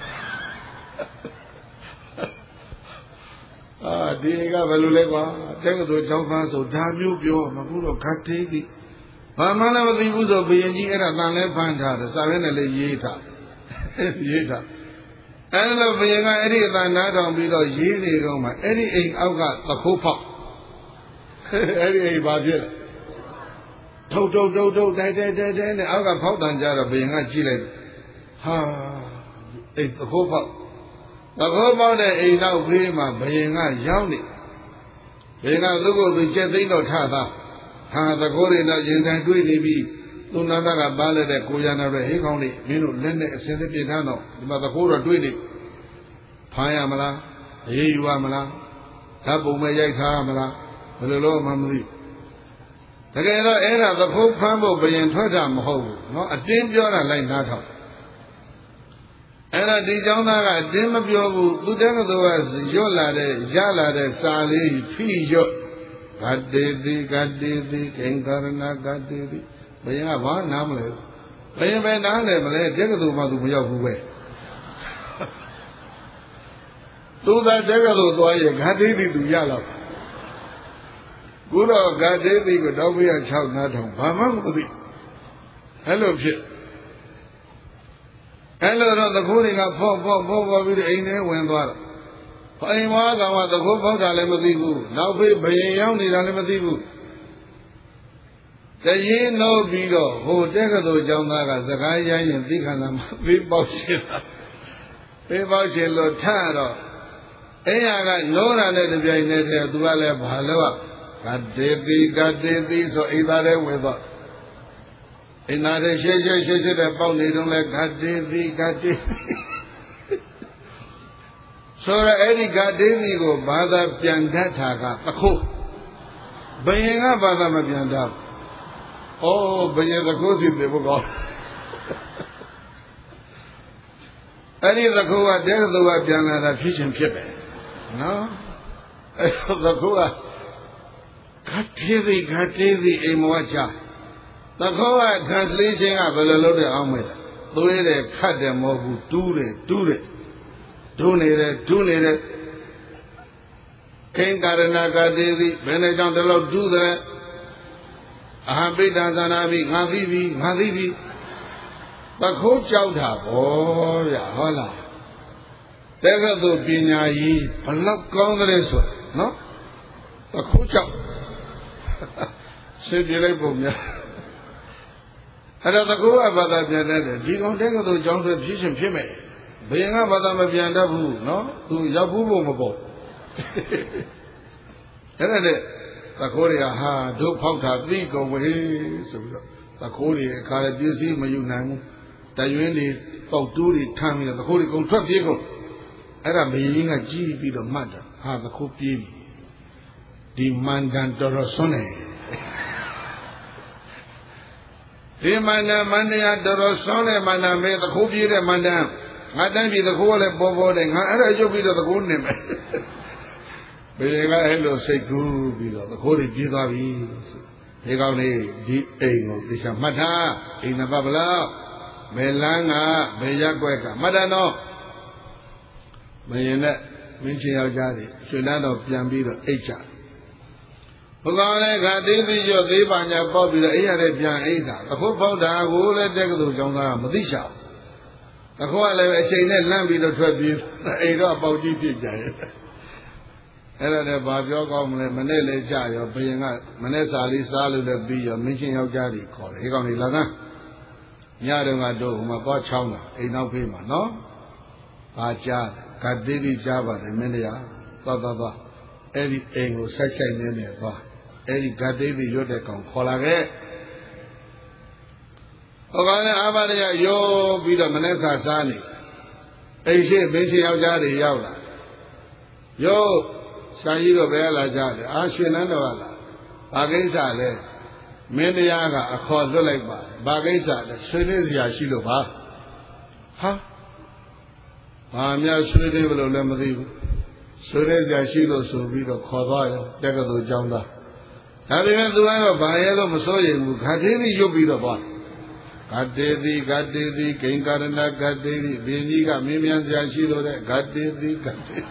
အာဒီကဘယ်လိုလဲကွာတက္ကသိုလ်ကျောင်းသားဆိုဒါမျိုးပြောမကူတော့ဂတ်တေးသည်ဘာမှလည်းမသိဘူးဆိုဘုရင်ကြီးအဲ့ဒါတန်လဲဖမ်းထားတယ်စာရွက်နဲ့လည်းရေးထားရေးထားအဲ့လိုဘုရင်ကအဲ့ဒီအတန်နားထောင်ပြီးတော့ရေးနေတော့မှအဲ့ဒီအိမ်အောက်ကသခိုးဖောက်အဲ့ဒီအိမ်ဘာဖြစ်လဲထုတ်ထုတ်ထုတ်ထုတ်တိုက်တိုက်တိုက်တိုက်နဲ့အောက်ကဖောက်တန်ကြတော့ဘုရင်ကကြည့်လိုက်ဟာအိမ်သခိုးဖောက်သခိုးပေါက်တဲ့အိမ်နောက်ဘေးမှာဘယင်ကရောက်နေဘယင်ကသူ့ကိုယ်သူကျက်သိမ်းတော့ထသားဟာသခိုးတွေတော့ရင်ဆိုင်တွေ့နေပြီသူနာမကပါလက်တဲ့ကိုရနာတွေဟေးကောင်းလေးမင်းတို့လက်နဲ့အစင်းသပြင်းထမ်းတော့ဒီမှာသခိုးတော့တွေ့နေဖမ်းရမလားအေးယူရမလားဓာတ်ပုံမဲ့ရိုက်ထားရမလားဘယ်လိုလို့မှမသိတကယ်တော့အဲ့ဒါသခိုးဖမ်းဖို့ဘယင်ထွက်တာမဟုတ်ဘူးเนาะအတင်းပြောတာလိုက်နားထောင်အဲ့ဒါဒီကျောင်းသားကအတင်းမပြောဘူးသူတက်ကသူကရွတ်လာတဲ့ရလာတဲ့စာလေးဖိရွတ်ဂတ်တေတိဂတ်တေတိကိဉ္ကာရဏဂတ်တေတိဘယင်ကဘာနားမလဲဘယင်ပဲနားလဲမလဲတက်ကသူမှသူမရောက်ဘူးပဲသူသာတက်ကသူသွားရင်ဂတ်တေတိသူရတော့ခုတော့ဂတ်တေတိကိုတော့ပြရ၆နားထောင်ဘာမှမသိအဲ့လိုဖြစ်အဲ့လိုတော့သခိုးတွေကဖောက်ဖောက်ဖောက်ဖောက်ပြီးအိမ်ထဲဝင်သွားတော့အိမ်မကောင်ကသခိုးဖောက်တာလည်းမသိဘူးနောက်ဖေးဘယင်ရောက်နေတာလည်းမသိဘူးတရင်လို့ပြီးတော့ဟိုတက်ကသူကျောင်းသားကစကားရိုင်းရင်သိခန္ဓာမှာပြီးပေါက်ရှင်တာပြီးပေါက်ရှင်လို့ထတော့အိမ်ကနိုးတာနဲ့တပြိုင်တည်းတည်းသူကလည်းဘာလို့ကဂတေတိဂတေတိဆိုအိမ်သားတွေဝင်တော့အိမ်သားတွေရှေ့ရှေ့ရှေ့ရှေ့တဲ့ပေါက်နေတော့လဲဂတေတိဂတေဆိုရအဲ့ဒီဂတေတိကိုဘာသာပြန်တတ်တာကသခိုးဘယင်ကဘာသာမပြန်တတ်ဩဘယင်သခိုးစီတယ်ဘုကောအဲ့ဒီသခိုးကတဲသူကပြန်လာတာဖြစ်ရှင်ဖြစ်တယ်နော်အဲ့သခိုးကဂတေတိဂတေတိအိမ်မဝချသခိုးက translation ကဘယ်လိုလုပ်တဲ့အောင်မဲ့သွေးတယ်ခတ်တယ်မဟုတ်ဘူးတူးတယ်တူးတယ်ဒုနေတယ်ဒုနေတယ်ကိဉ္ကာရဏဂတေတိဘယ်နဲ့ကြောင့်ဒီလောက်ဒုတယ်အဟံပိဋ္ဌာသနာမိငါသိပြီငါသိပြီသခိုးကြောက်တာဗောဗျာဟုတ်လားတက္ကသိုလ်ပညာကြီးဘလောက်ကောင်းတယ်ဆိုနော်သခိုးကြောက်ရှင်းပြလိုက်ပုံများအဲ့ဒါသခိုးကဘာသာပြန်တယ်ဒီကောင်တက္ကသိုလ်ကျောင်းတွေဖြစ်ရှင်ဖြစ်မယ်ဘယင်ကဘာသာမပြန်တတ်ဘူးနော်သူရောက်ဘူးဖို့မပေါ့အဲ့ဒါနဲ့သခိုးတွေကဟာတို့ဖောက်တာသိကုန်ဝေးဆိုပြီးတော့သခိုးတွေအခါရပစ္စည်းမယူနိုင်ဘူးတရွင်းတွေပေါက်တူးတွေထမ်းပြီးတော့သခိုးတွေကုန်ထွက်ပြေးကုန်အဲ့ဒါဘယင်ကကြီးပြီးတော့မှတ်တာဟာသခိုးပြေးပြီဒီမန္တန်တော်တော်ဆွနေဒီမန္တန်မန္တရာတော်တော်ဆွနေမန္တန်ပဲသခိုးပြေးတဲ့မန္တန်ငါတိုင်းပြည်သခိုးကလည်းပေါ်ပေါ်တယ်ငါအဲ့ဒါရုပ်ပြီးတော့သခိုးနေမယ်ဘယ်ကအဲ့လိုစိတ်ကူးပြီးတော့သခိုးတွေပြေးသွားပြီဒီကောင်းလေးဒီအိမ်ကိုသိချာမှတ်ထားအိမ်နံပါတ်ဘလောက်ဘယ်လမ်းကဘယ်ရက်ွက်ကမှတ်တယ်နော်မရင်နဲ့မင်းချင်းယောက်ျားတွေရွှေနန်းတော်ပြန်ပြီးတော့အိတ်ချဘုကောင်လည်းခါသေးသေးရော့သေးပါညာပေါက်ပြီးတော့အိရတဲ့ပြန်အိတ်တာအခုပေါက်တာကိုလည်းတက်ကတူကျောင်းသားကမသိချဘူးအခုကလည်းအချိန်နဲ့လန့်ပြီးတော့ထွက်ပြေးအိမ်တော့ပေါက်ကြီးဖြစ်ကြရဲ့အဲ့ဒါနဲ့ဘာပြောကောင်းမလဲမနေ့လေးကြရောဘယင်ကမနေ့စာလေးစားလို့လည်းပြီးရောမင်းချင်းယောက်ျားတွေခေါ်တယ်ဒီကောင်တွေလာကန်းညတုန်းကတော့ဟိုမှာသွားချောင်းတာအိမ်နောက်ဖေးမှာနော်ဘာကြားဂတ်တိတိကြားပါတယ်မင်းတရားသွားသွားသွားအဲ့ဒီအိမ်ကိုဆက်ဆိုင်နေနေသွားအဲ့ဒီဂတ်တိတိရွတ်တဲ့ကောင်ခေါ်လာခဲ့ဟောကောင်လည်းအာဘရရရောပြီးတော့မနေ့စာစားနေအိမ်ရှိမင်းချင်းယောက်ျားတွေရောက်လာရောဆရာကြီးတော့ဘယ်လာကြတယ်အာရွှေနန်းတော်ကလာဘာကိစ္စလဲမင်းတရားကအခေါ်လွတ်လိုက်ပါဘာကိစ္စလဲဆွေးနွေးစရာရှိလို့ပါဟာဘာများဆွေးနွေးဘလို့လည်းမသိဘူးဆွေးနွေးစရာရှိလို့ဆိုပြီးတော့ခေါ်သွားတယ်တက္ကသိုလ်ကျောင်းသားဒါပေမဲ့သူကတော့ဘာရဲလို့မစိုးရိမ်ဘူးခါသေးသေးရွတ်ပြီးတော့သွားဂတ်တေတိဂတ်တေတိဂိင်္ကာရဏဂတ်တေတိဘင်းကြီးကမင်းမြန်စရာရှိလို့တဲ့ဂတ်တေတိဂတ်တေတိ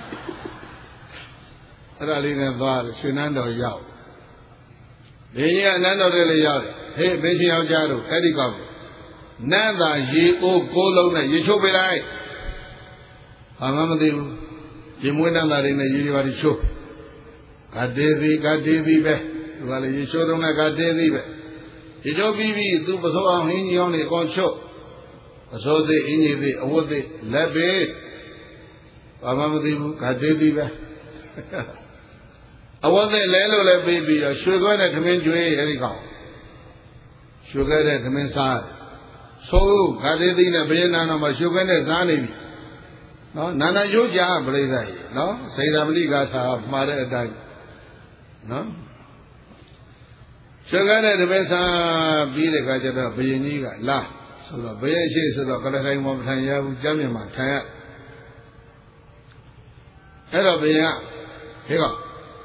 အဲ့ဒါလေးနဲ့သွားတယ်ရွှေနန်းတော်ရောက်ဘင်းကြီးကနန်းတော်တွေလည်းရောက်တယ်ဟေးဘင်းကြီးယောက်ျားတို့အဲ့ဒီကောက်နန်းသာရေအိုးကိုးလုံးနဲ့ရေချိုးပေးလိုက်ဘာမှမသိဘူးရေမွေးနန်းသားတွေနဲ့ရေတွေပါချိုးဂတ်တေတိဂတ်တေတိပဲသူကလည်းရေချိုးတော့လည်းဂတ်တေတိပဲရေချိုးပြီးပြီးသူပစိုးအောင်ဟင်းကြီးအောင်နေအကုန်ချုပ်ပစိုးသေးအင်းကြီးသေးအဝတ်သေးလက်ပေဘာမှမသိဘူးဂတ်တေတိပဲအဝတ်သေးလဲလို့လည်းပြီးပြီးတော့ရွှေခွဲတဲ့သမင်းကျွေးအဲ့ဒီကောင်ရွှေခွဲတဲ့သမင်းစားဆိုးဂတ်တေတိနဲ့ဘယင်းနာတော်မှာရွှေခွဲတဲ့စားနေပြီနော်နာနာရုပ်ကြပြိဿကြီးနော်စေတမဏိဂါထာမှားတဲ့အတိုင်းနော်ရွှေခွဲတဲ့သမင်းစားပြီးတဲ့အခါကျတော့ဘယင်းကြီးကလာဆိုတော့ဘယင်းရှိဆိုတော့ကလထိုင်မထိုင်ရဘူးကျမ်းမြင်မှာထိုင်ရအဲ့တော့ဘယင်းကဟေးကောင်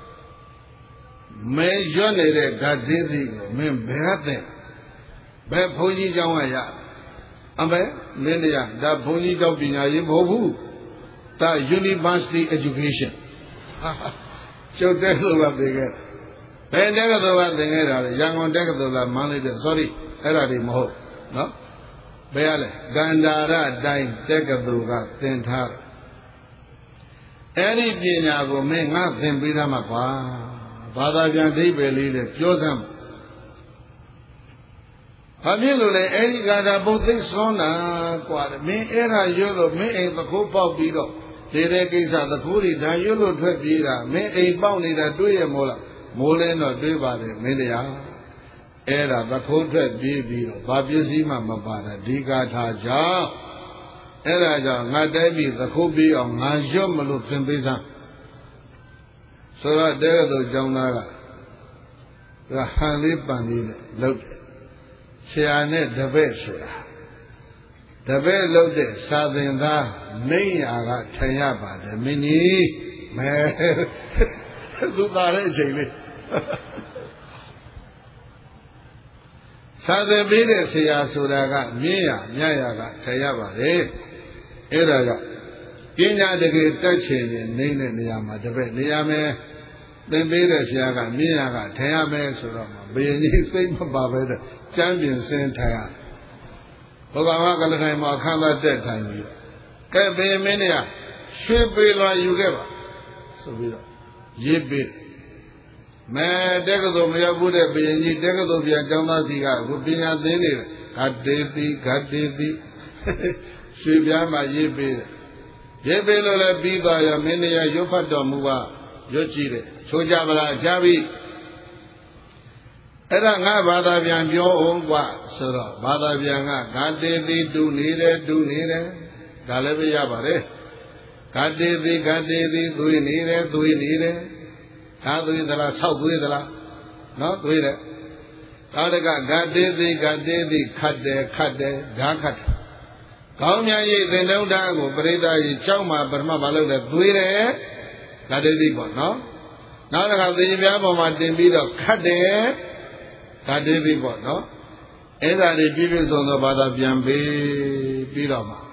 မဲရွတ်နေတဲ့ဓာတ်သေးသေးကိုမင်းဘယ်ဟာတဲ့ဘယ်ဘုန်းကြီးကျောင်းကရအမေမင်းတရားဒါဘုန်းကြီးကျောင်းပညာရေးမဟုတ်ဘူးဒါ University Education ကျုပ်တက်လို့ပါသင်ခဲ့ဘယ်တက္ကသိုလ်ကသင်ခဲ့တာလဲရန်ကုန်တက္ကသိုလ်ကမန္တလေးတဲ့ sorry အဲ့ဒါတွေမဟုတ်နော်ဘယ်ရလဲကန္တာရတိုင်းတက္ကသိုလ်ကသင်ထားတယ်အဲ့ဒီပညာကိုမင်းငါသင်ပေးသားမှာကွာဘာသာပြန်ဒိဗ္ဗေလေးနဲ့ပြောစမ်းဘာဖြစ်လို့လဲအဲ့ဒီကာတာဘုသိစွန်းတာกว่าမင်းအဲ့ဒါရွတ်လို့မင်းအိမ်သခိုးပေါက်ပြီးတော့ဒီတဲ့ကိစ္စသခိုးတွေဒါရွတ်လို့ထွက်ပြေးတာမင်းအိမ်ပေါက်နေတာတွေးရမို့လားမိုးလဲတော့တွေးပါတယ်မင်းတရားအဲ့ဒါသခိုးထွက်ပြေးပြီးတော့ဘာပစ္စည်းမှမပါတာဒီကာထာကြောင့်အဲ့ဒါကြောင့်ငါတိုက်ပြီးသခိုးပြေးအောင်ငါရွတ်မလို့သင်ပေးစမ်းဆိုတော့တကယ်တော့ကျောင်းသားကသူဟန်လေးပန်လေးနဲ့လုပ်တယ်ဆရာနဲ့တပည့်ဆိုတာတပည့်လုပ်တဲ့စာသင်သားမိန်ရာကထိုင်ရပါတယ်မင်းကြီးမဲသူသားတဲ့အချိန်လေးစာသင်ပေးတဲ့ဆရာဆိုတာကမြင့်ရမြတ်ရကထိုင်ရပါတယ်အဲ့ဒါကြောင့်ပညာတကယ်တက်ချင်ရင်နေတဲ့နေရာမှာတပည့်နေရာမယ်သင်ပေးတဲ့ဆရာကမြင့်ရကထိုင်ရမယ်ဆိုတော့ဘယင်ကြီးစိတ်မပါပဲတဲ့ကျမ်းပြင်စင်ထိုင်ရဘုရားကကလထိုင်မှာအခမ်းသားတက်ထိုင်ပြီးကဲဘယင်မင်းတွေကရွှေပေလွာယူခဲ့ပါဆိုပြီးတော့ရေးပေးမဲတက္ကသိုလ်မရောက်ဘူးတဲ့ဘယင်ကြီးတက္ကသိုလ်ပြန်ကျောင်းသားစီကအခုပညာသင်နေတယ်ဂတ်တေတိဂတ်တေတိရွှေပြားမှာရေးပေးတယ်ရေးပေးလို့လည်းပြီးသွားရမင်းတွေကရွတ်ဖတ်တော်မူပါရွတ်ကြည့်တယ်ချိုးကြပါလားကြားပြီအဲ့ဒါငါဘာသာပြန်ပြောအောင်กว่าဆိုတော့ဘာသာပြန်ကဂတ်တေတိတူနေတယ်တူနေတယ်ဒါလည်းပြရပါတယ်ဂတ်တေတိဂတ်တေတိသွေးနေတယ်သွေးနေတယ်ဒါသွေးသလားဆောက်သွေးသလားနော်သွေးတယ်ကာရကဂတ်တေတိဂတ်တေတိခတ်တယ်ခတ်တယ်ဓာခတ်တယ်ကောင်းမြတ်ရေးသင်္တုဒ္ဓကိုပရိသတ်ကြီးကြောက်မှပရမဘာလို့လဲသွေးတယ်ဂတ်တေတိပေါ့နော်နောက်တစ်ခါသေပြားပေါ်မှာတင်ပြီးတော့ခတ်တယ်ဂတ်တေတိပေါ့နော်အဲ့ဒါတွေပြည့်ပြည့်စုံသောဘာသာပြန်ပေးပြီးတော့မှ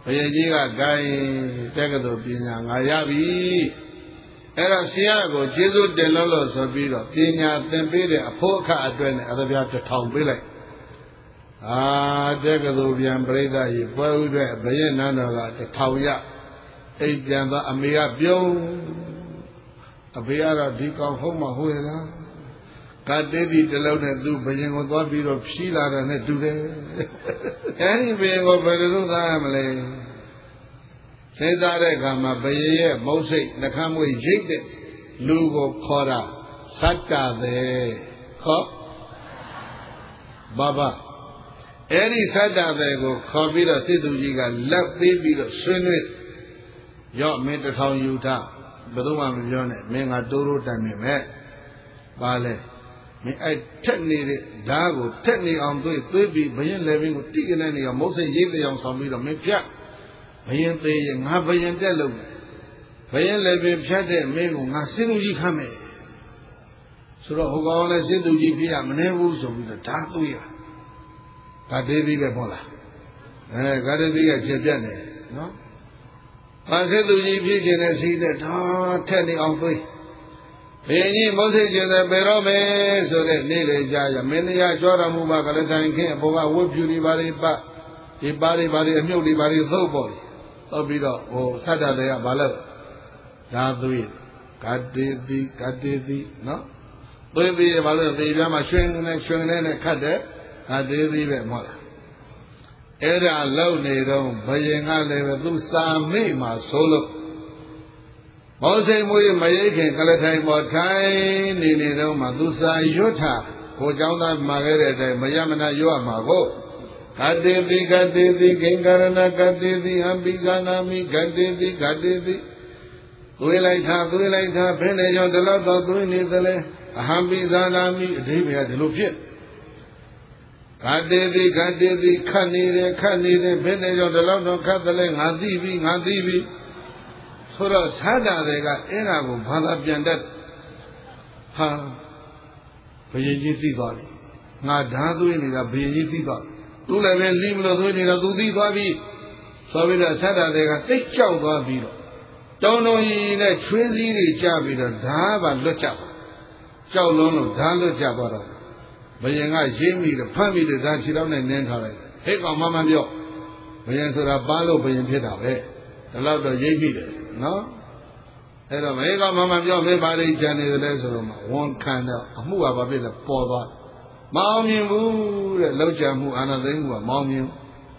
ဘယင်ကြီးကဂိုင်းတက္ကသိုလ်ပညာငါရပြီအဲ့တော့ဆရာကိုကျေးဇူးတင်လို့လို့ဆိုပြီးတော့ပညာသင်ပေးတဲ့အဖို့အခအတွက်နဲ့အသပြားတစ်ထောင်ပေးလိုက်အာတက္ကသိုလ်ပြန်ပြိဿကြီးပွဲဥအတွက်ဘယင်နန်းတော်ကတစ်ထောင်ရအိမ်ပြန်သွားအမေကပြုံးအဖေကတော့ဒီကောင်ဟုတ်မှဟုတ်ရလားကတေးဒီတလုံးနဲ့သူဘယင်ကိုသွားပြီးတော့ဖြီးလာတယ်နဲ့တူတယ်အဲ့ဒီဘယင်ကိုဘယ်လိုလုပ်သားရမလဲစဉ်းစားတဲ့အခါမှာဘယင်ရဲ့မုတ်စိတ်နှခမ်းမွေရိတ်တဲ့လူကိုခေါ်တာစတ္တသည်ခေါ်ဘာဘာအဲ့ဒီစတ္တသည်ကိုခေါ်ပြီးတော့စစ်သူကြီးကလက်ပေးပြီးတော့ဆွေးနွေးရော့မင်းတစ်ထောင်ယူထားဘယ်သူမှမပြောနဲ့မင်းကတိုးတိုးတိုင်နေမဲ့ပါလဲမင်းအဲ့ထက်နေတဲ့ဓာတ်ကိုထက်နေအောင်သွေးသွေးပြီးဘယင်လည်းဘင်းကိုတိကနေနေအောင်မုတ်စိတ်ရိတ်တဲ့အောင်ဆောင်ပြီးတော့မင်းဖြတ်ဘယင်သေးရင်ငါဘယင်တက်လို့ဘယင်လည်းဘင်းဖြတ်တဲ့မင်းကိုငါစစ်သူကြီးခမ်းမယ်ဆိုတော့ဟိုကောင်လည်းစစ်သူကြီးပြရမနေဘူးဆိုပြီးတော့ဓာတ်သွေးရဂါတေးသေးပဲပေါ့လားအဲဂါတေးသေးကခြေပြတ်နေနော်ဘာစစ်သူကြီးဖြစ်ခြင်းနဲ့ရှိတဲ့ဓာတ်ထက်နေအောင်သွေးဘယ်ကြီးမုတ်စိတ်ကျင်တဲ့ပေတော့မယ်ဆိုတဲ့နေ့လေကြာရမင်းတရားကြွားတော်မူပါကလည်းတိုင်ခင်းအပေါ်ကဝတ်ဖြူဒီပါရိပဒီပါရိပါရိအမြုပ်ဒီပါရိသုတ်ပေါ်တယ်သုတ်ပြီးတော့ဟိုဆတ္တတွေကဘာလဲဓာသွေးဂတေတိဂတေတိနော်သွေးပြီးဘာလို့သေပြားမှာရွှင်နေရွှင်နေနဲ့ခတ်တဲ့ဂတေတိပဲမဟုတ်လားအဲ့ဒါလုံနေတော့ဘယင်ကလည်းပဲသူစာမိမှာဆိုလို့မောစိတ်မွေးမရိတ်ခင်ကလထိုင်ပေါ်ထိုင်နေနေတော့မှသူစာရွတ်ထားကိုเจ้าသားမှာခဲ့တဲ့အတိုင်းမယမနာရွတ်မှာကိုဂတေတိဂတေတိဂင်္ဂရဏဂတေတိအပိဇာနာမိဂတေတိဂတေတိသွေးလိုက်ထားသွေးလိုက်ထားဘယ်နဲ့ကြောင့်ဒီလောက်တော့သွေးနေသလဲအဟံပိဇာနာမိအဓိပ္ပာယ်ကဒီလိုဖြစ်ဂတေတိဂတေတိခတ်နေတယ်ခတ်နေတယ်ဘယ်နဲ့ကြောင့်ဒီလောက်တော့ခတ်သလဲငါသိပြီငါသိပြီဆိုတော့သတ္တတွေကအဲ့ဒါကိုဘာသာပြန်တတ်ဟာဘယင်ကြီးသိသွားပြီငါဓာသွေးနေတာဘယင်ကြီးသိသွားသူလည်းပဲလိမလို့သွေးနေတာသူသိသွားပြီဆိုပြီးတော့သတ္တတွေကတိတ်ကြောက်သွားပြီးတော့တုံတုံကြီးနဲ့ချွေးစည်းတွေကြပြီးတော့ဓာပါလွတ်ကြပါကြောက်လုံးလို့ဓာလွတ်ကြပါတော့ဘယင်ကရင်းမိတယ်ဖမ်းမိတယ်ဓာခြေထောက်နဲ့နင်းထားလိုက်ဟဲ့ကောင်မမပြောဘယင်ဆိုတာပန်းလို့ဘယင်ဖြစ်တာပဲဒါတော့တော့ရိပ်မိတယ်နော်အဲ့တော့မေကမမပြောမေပါရိကြံနေတယ်လဲဆိုတော့ဝန်ခံတော့အမှုကဘာဖြစ်လဲပေါ်သွားမအောင်မြင်ဘူးတဲ့လောက်ကြမှုအာနာသိမှုကမအောင်မြင်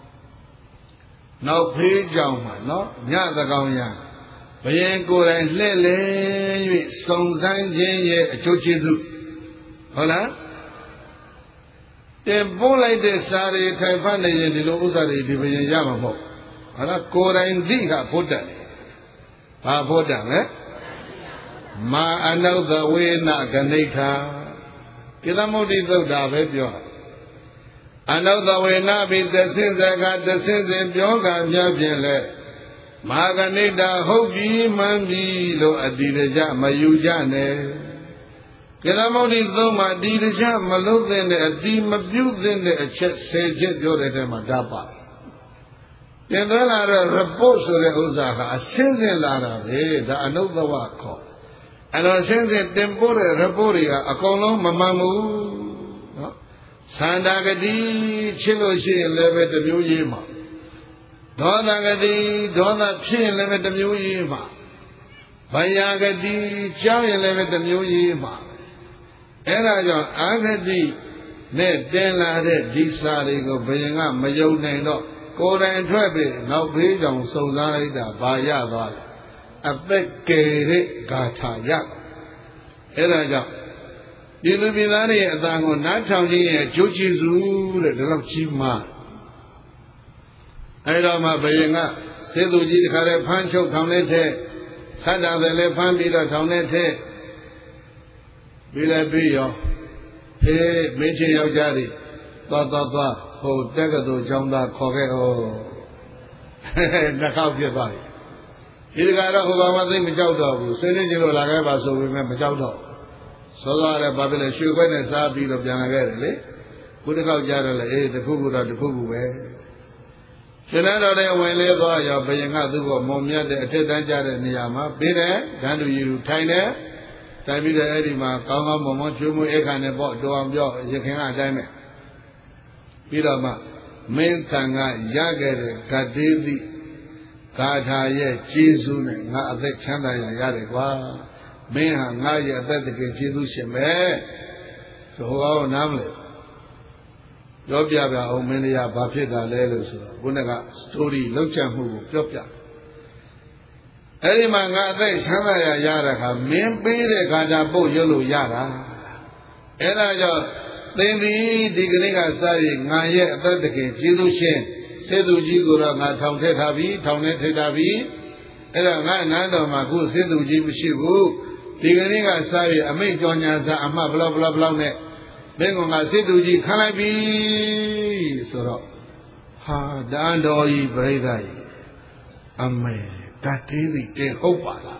နောက်ဖေးကြောင်မှာနော်ညသကောင်ရဘယင်ကိုယ်တိုင်လှည့်လေ၍စုံစမ်းခြင်းရဲ့အကျိုးကျေးဇူးဟုတ်လားတင်ပို့လိုက်တဲ့စာရီထိုင်ဖတ်နေရင်ဒီလိုဥစ္စာတွေဒီဘယင်ရမှာမဟုတ်ဟုတ်လားကိုယ်တိုင်သိကဘုဒ္ဓဘာဘုဒ္ဓလဲမာအနုဿဝေနဂဏိဋ္ဌာကိသမုဒ္ဓိသုတ်တာပဲပြောအနုဿဝေနဘိသစင်စကတစင်စင်ပြောကမြတ်ဖြင့်လဲမဟာဂဏိဋ္ဌာဟုတ်ပြီမှန်ပြီလို့အတိတကြမယူကြနဲ့ကိသမုဒ္ဓိသုတ်မှာအတိတကြမလုံးတဲ့အတိမပြုသတဲ့အချက်ဆယ်ချက်ပြောတဲ့ထဲမှာဒါပါတင်သွင်းလာတော့ report ဆိုတဲ့ဥစ္စာကအရှင်းစင်လာတာပဲဒါအနုဿဝခေါ်အဲ့တော့ရှင်းစင်တင်ပို့တဲ့ report တွေကအကုန်လုံးမမှန်ဘူးနော်သန္တာဂတိချစ်လို့ရှိရင်လည်းပဲတစ်မျိုးရေးမှာဒေါသဂတိဒေါသဖြစ်ရင်လည်းပဲတစ်မျိုးရေးမှာဘယဂတိကြောက်ရင်လည်းပဲတစ်မျိုးရေးမှာအဲ့ဒါကြောင့်အာဂတိနဲ့တင်လာတဲ့ဒီစာတွေကိုဘယင်ကမယုံနိုင်တော့ကိုယ်တိုင်ထွက်ပြီးနောက်ဖေးကြောင်စုံစားလိုက်တာဘာရသွားလဲအသက်ကေတဲ့ဂါထာရအဲ့ဒါကြောင့်ဒီလူပြည်သားတွေအတန်ကိုနားထောင်ခြင်းရဲ့အကျိုးကျေးဇူးတဲ့ဒီလောက်ကြီးမားအဲ့တော့မှဘယင်ကစေသူကြီးတခါတည်းဖမ်းချုပ်ထောင်ထဲထက်သတ္တတယ်လည်းဖမ်းပြီးတော့ထောင်ထဲထက်ပြီးလည်းပြီးရောဟေးမင်းချင်းယောက်ျားတွေသွားသွားသွားဟိုတက္ကသိုလ်ကျောင်းသားခေါ်ခဲ့ဟောနှစ်ခေါက်ပြသွားပြီဒီတကတော့ဟိုကောင်မသိမကြောက်တော့ဘူးဆွေးနွေးကြလို့လာခဲ့ပါဆိုပေမဲ့မကြောက်တော့စောစောရဘာဖြစ်လဲရွှေခွက်နဲ့စားပြီးတော့ပြန်လာခဲ့တယ်လေခုတစ်ခေါက်ကြားတော့လေအေးတခုခုတော့တခုခုပဲရှင်သာတော်တဲ့ဝင်လေသွားရောဘယင်ကသူ့ကိုမုံမြတ်တဲ့အထက်တန်းကြတဲ့နေရာမှာပြီးတယ်ဓာတ်တူရီလူထိုင်တယ်တိုင်ပြီးတော့အဲ့ဒီမှာကောင်းကောင်းမွန်မွန်ကျွေးမွေးအခါနဲ့ပေါ့တော်အောင်ပြောရခင်ကအတိုင်းပဲပြီးတော့မှမင်းတန်ကရခဲ့တဲ့ဂတ်သေးသည့်ဂါထာရဲ့ကျေးဇူးနဲ့ငါအသက်ချမ်းသာရရတယ်ကွာမင်းဟာငါရဲ့အသက်တကယ်ကျေးဇူးရှင်ပဲဆိုဟောနားမလဲပြောပြပြအောင်မင်းတရားဘာဖြစ်တာလဲလို့ဆိုတော့ခုနက story လောက်ချမှုကိုပြောပြအဲ့ဒီမှာငါအသက်ချမ်းသာရရတဲ့ခါမင်းပေးတဲ့ဂါထာပုတ်ရွတ်လို့ရတာအဲ့ဒါကြောင့်သင်သည်ဒီကနေ့ကစပြီးငါရဲ့အသက်တကယ်ကျေးဇူးရှင်စေသူကြီးကိုတော့ငါထောင်ထည့်ထားပြီထောင်ထဲထည့်ထားပြီအဲ့တော့ငါနန်းတော်မှာခုစေသူကြီးမရှိဘူးဒီကနေ့ကစပြီးအမိတ်ကြောညာစာအမှတ်ဘလောက်ဘလောက်ဘလောက်နဲ့မင်းကငါစေသူကြီးခံလိုက်ပြီဆိုတော့ဟာတန်တော်ကြီးပြိဿကြီးအမေတတ်သေးပြီတင်ဟုတ်ပါလား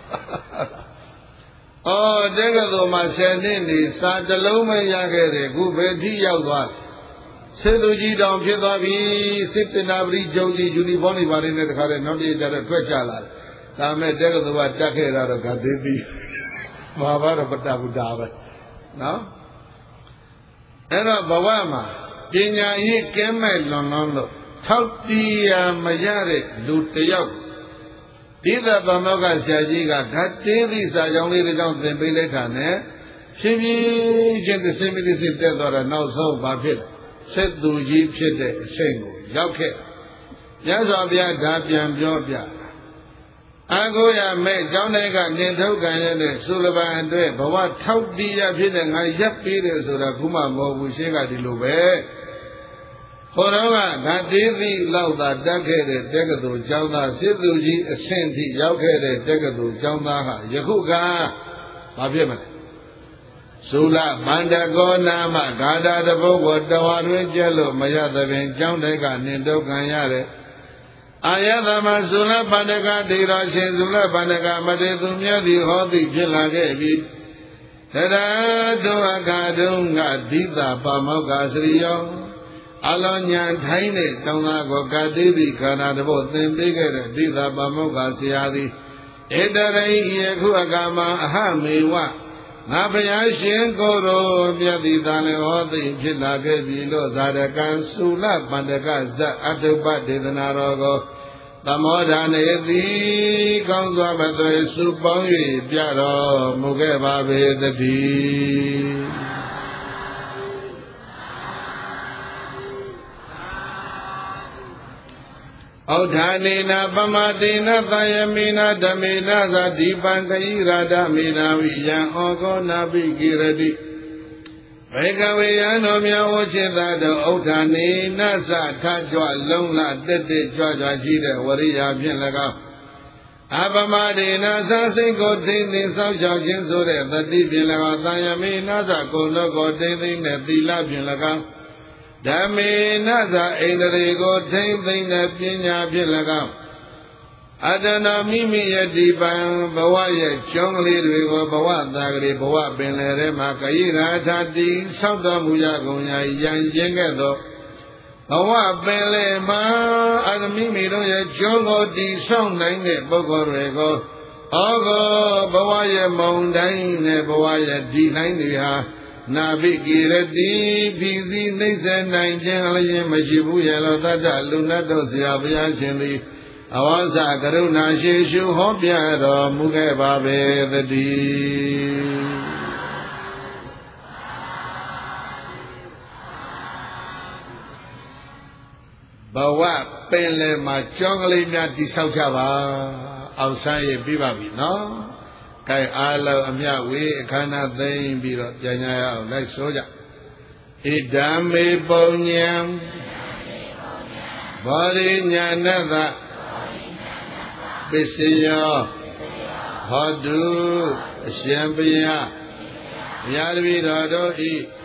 အော်တက္ကသိုလ်မှာဆယ်နှစ်နေစာတလုံးမရခဲ့တယ်ခုဘယ်ထိရောက်သွားစေသူကြီးတောင်ဖြစ်သွားပြီစစ်တနာပရိကျုံကြီးယူနီဖောင်းတွေပါနေတဲ့တခါတည်းနောက်တည့်ကြတော့ထွက်ကြလာတယ်ဒါမဲ့တက္ကသိုလ်ကတက်ခဲ့တာတော့ဂတိတိမဟာဘာရပတ္တဗုဒ္ဓပဲနော်အဲ့တော့ဘဝမှာပညာရေးကဲမဲ့လွန်လွန်းလို့ထောက်တီးရမရတဲ့လူတယောက်ဒီသဗ္ဗမောကဆရာကြီးကဓာတ်တင်းသည့်စာကြောင်းလေးတစ်ကြောင်းသင်ပေးလိုက်တာနဲ့ဖြည်းဖြည်းချင်းတစ်စင်းတစ်စင်းတက်သွားတာနောက်ဆုံးဘာဖြစ်လဲဆက်သူကြီးဖြစ်တဲ့အချိန်ကိုရောက်ခဲ့မြတ်စွာဘုရားဓာပြန်ပြောပြအာကိုရမဲ့ကျောင်းတိုင်းကနေထုတ်ခံရတဲ့သုလပန်အတွက်ဘဝထောက်တီးရဖြစ်တဲ့ငါရပ်ပေးတယ်ဆိုတာခုမှမဟုတ်ဘူးရှင်းကဒီလိုပဲခေါ်တော့ကဓာတေးသီလောက်သာတက်ခဲ့တဲ့တက္ကသိုလ်ကျောင်းသားစစ်သူကြီးအဆင့်ထိရောက်ခဲ့တဲ့တက္ကသိုလ်ကျောင်းသားဟာယခုကဘာဖြစ်မလဲဇူလဗန္ဒကောနာမဂါထာတပုတ်ကိုတဝါတွင်ကျက်လို့မရသဖြင့်ကျောင်းတိုင်းကနေထုတ်ခံရတဲ့အာယသမဇူလဗန္ဒကဒေရောရှင်ဇူလဗန္ဒကမတေသူမြတ်သည်ဟောသည်ဖြစ်လာခဲ့ပြီတရတုအခါတုံးကဒိတာပါမောက္ခစရိယောအလောညာထိုင်းတဲ့တောင်းသားကိုကတိတိခန္ဓာတပုတ်သင်ပေးခဲ့တဲ့ဒိတာပါမောက္ခဆရာသည်ဧတရိယခုအခါမှာအဟမေဝငါဘုရားရှင်ကိုယ်တော်မြတ်သည်သာလည်းဟောသည်ဖြစ်လာခဲ့ပြီလို့ဇာတကံသုလပန္တကဇတ်အတုပဒေသနာတော်ကိုသမောဒာနေသည်ကောင်းစွာမသွေစုပေါင်း၍ပြတော်မူခဲ့ပါပေသတည်းဩဌာနေနပမတေနသယမေနဓမေနသဒီပံတိရာဓမေနဝိယံဩကောနာပိကိရတိဘေကဝေယံတော်မြတ်ဝချစ်သာတော်ဩဌာနေနသထကြွလုံးလတက်တက်ကြွကြွရှိတဲ့ဝရိယဖြင့်၎င်းအပမတေနသစိတ်ကိုထိမ့်သိစောင့်ရှောက်ခြင်းဆိုတဲ့သတိဖြင့်၎င်းသယမေနသကိုယ်လုံးကိုထိမ့်သိတဲ့သီလဖြင့်၎င်းဓမ္မေနသဣန္ဒြေကိုထိမ့်သိမ့်တဲ့ပညာဖြင့်၎င်းအတနာမိမိယတိပံဘဝရဲ့ကျောင်းကလေးတွေကိုဘဝသာကလေးဘဝပင်လယ်ထဲမှာကယိရာထာတိဆောက်တော်မူရကုန်ရာယံကျင်းခဲ့သောဘဝပင်လယ်မှာအတမိမိတို့ရဲ့ကျောင်းကိုတည်ဆောက်နိုင်တဲ့ပုဂ္ဂိုလ်တွေကိုဩဃဘဝရဲ့မုန်တိုင်းနဲ့ဘဝရဲ့ဒီတိုင်းတွေဟာနာဘိကိရတိပြီးစီနှိမ့်ဆက်နိုင်ခြင်းအလျင်မရှိဘူးရဲ့လို့တတ္တလူနတ်တို့ဆရာဘုရားရှင်သည်အဝါစကရုဏာရှိရှုဟောပြတော်မူခဲ့ပါပေသတည်းဘဝပင်လယ်မှာကျောင်းကလေးများတိဆောက်ကြပါအောင်ဆန်းရပြပါပြီနော်ကဲအားလုံးအမြဝေအခန္ဓာသိမ့်ပြီးတော့ပြန်ရအောင်လိုက်ဆိုကြဣဒံမေပုံညံဘောရိညာဏတပစ္စယောဟောတုအရှင်ဘုရားဘုရားတပည့်တော်တို့ဤ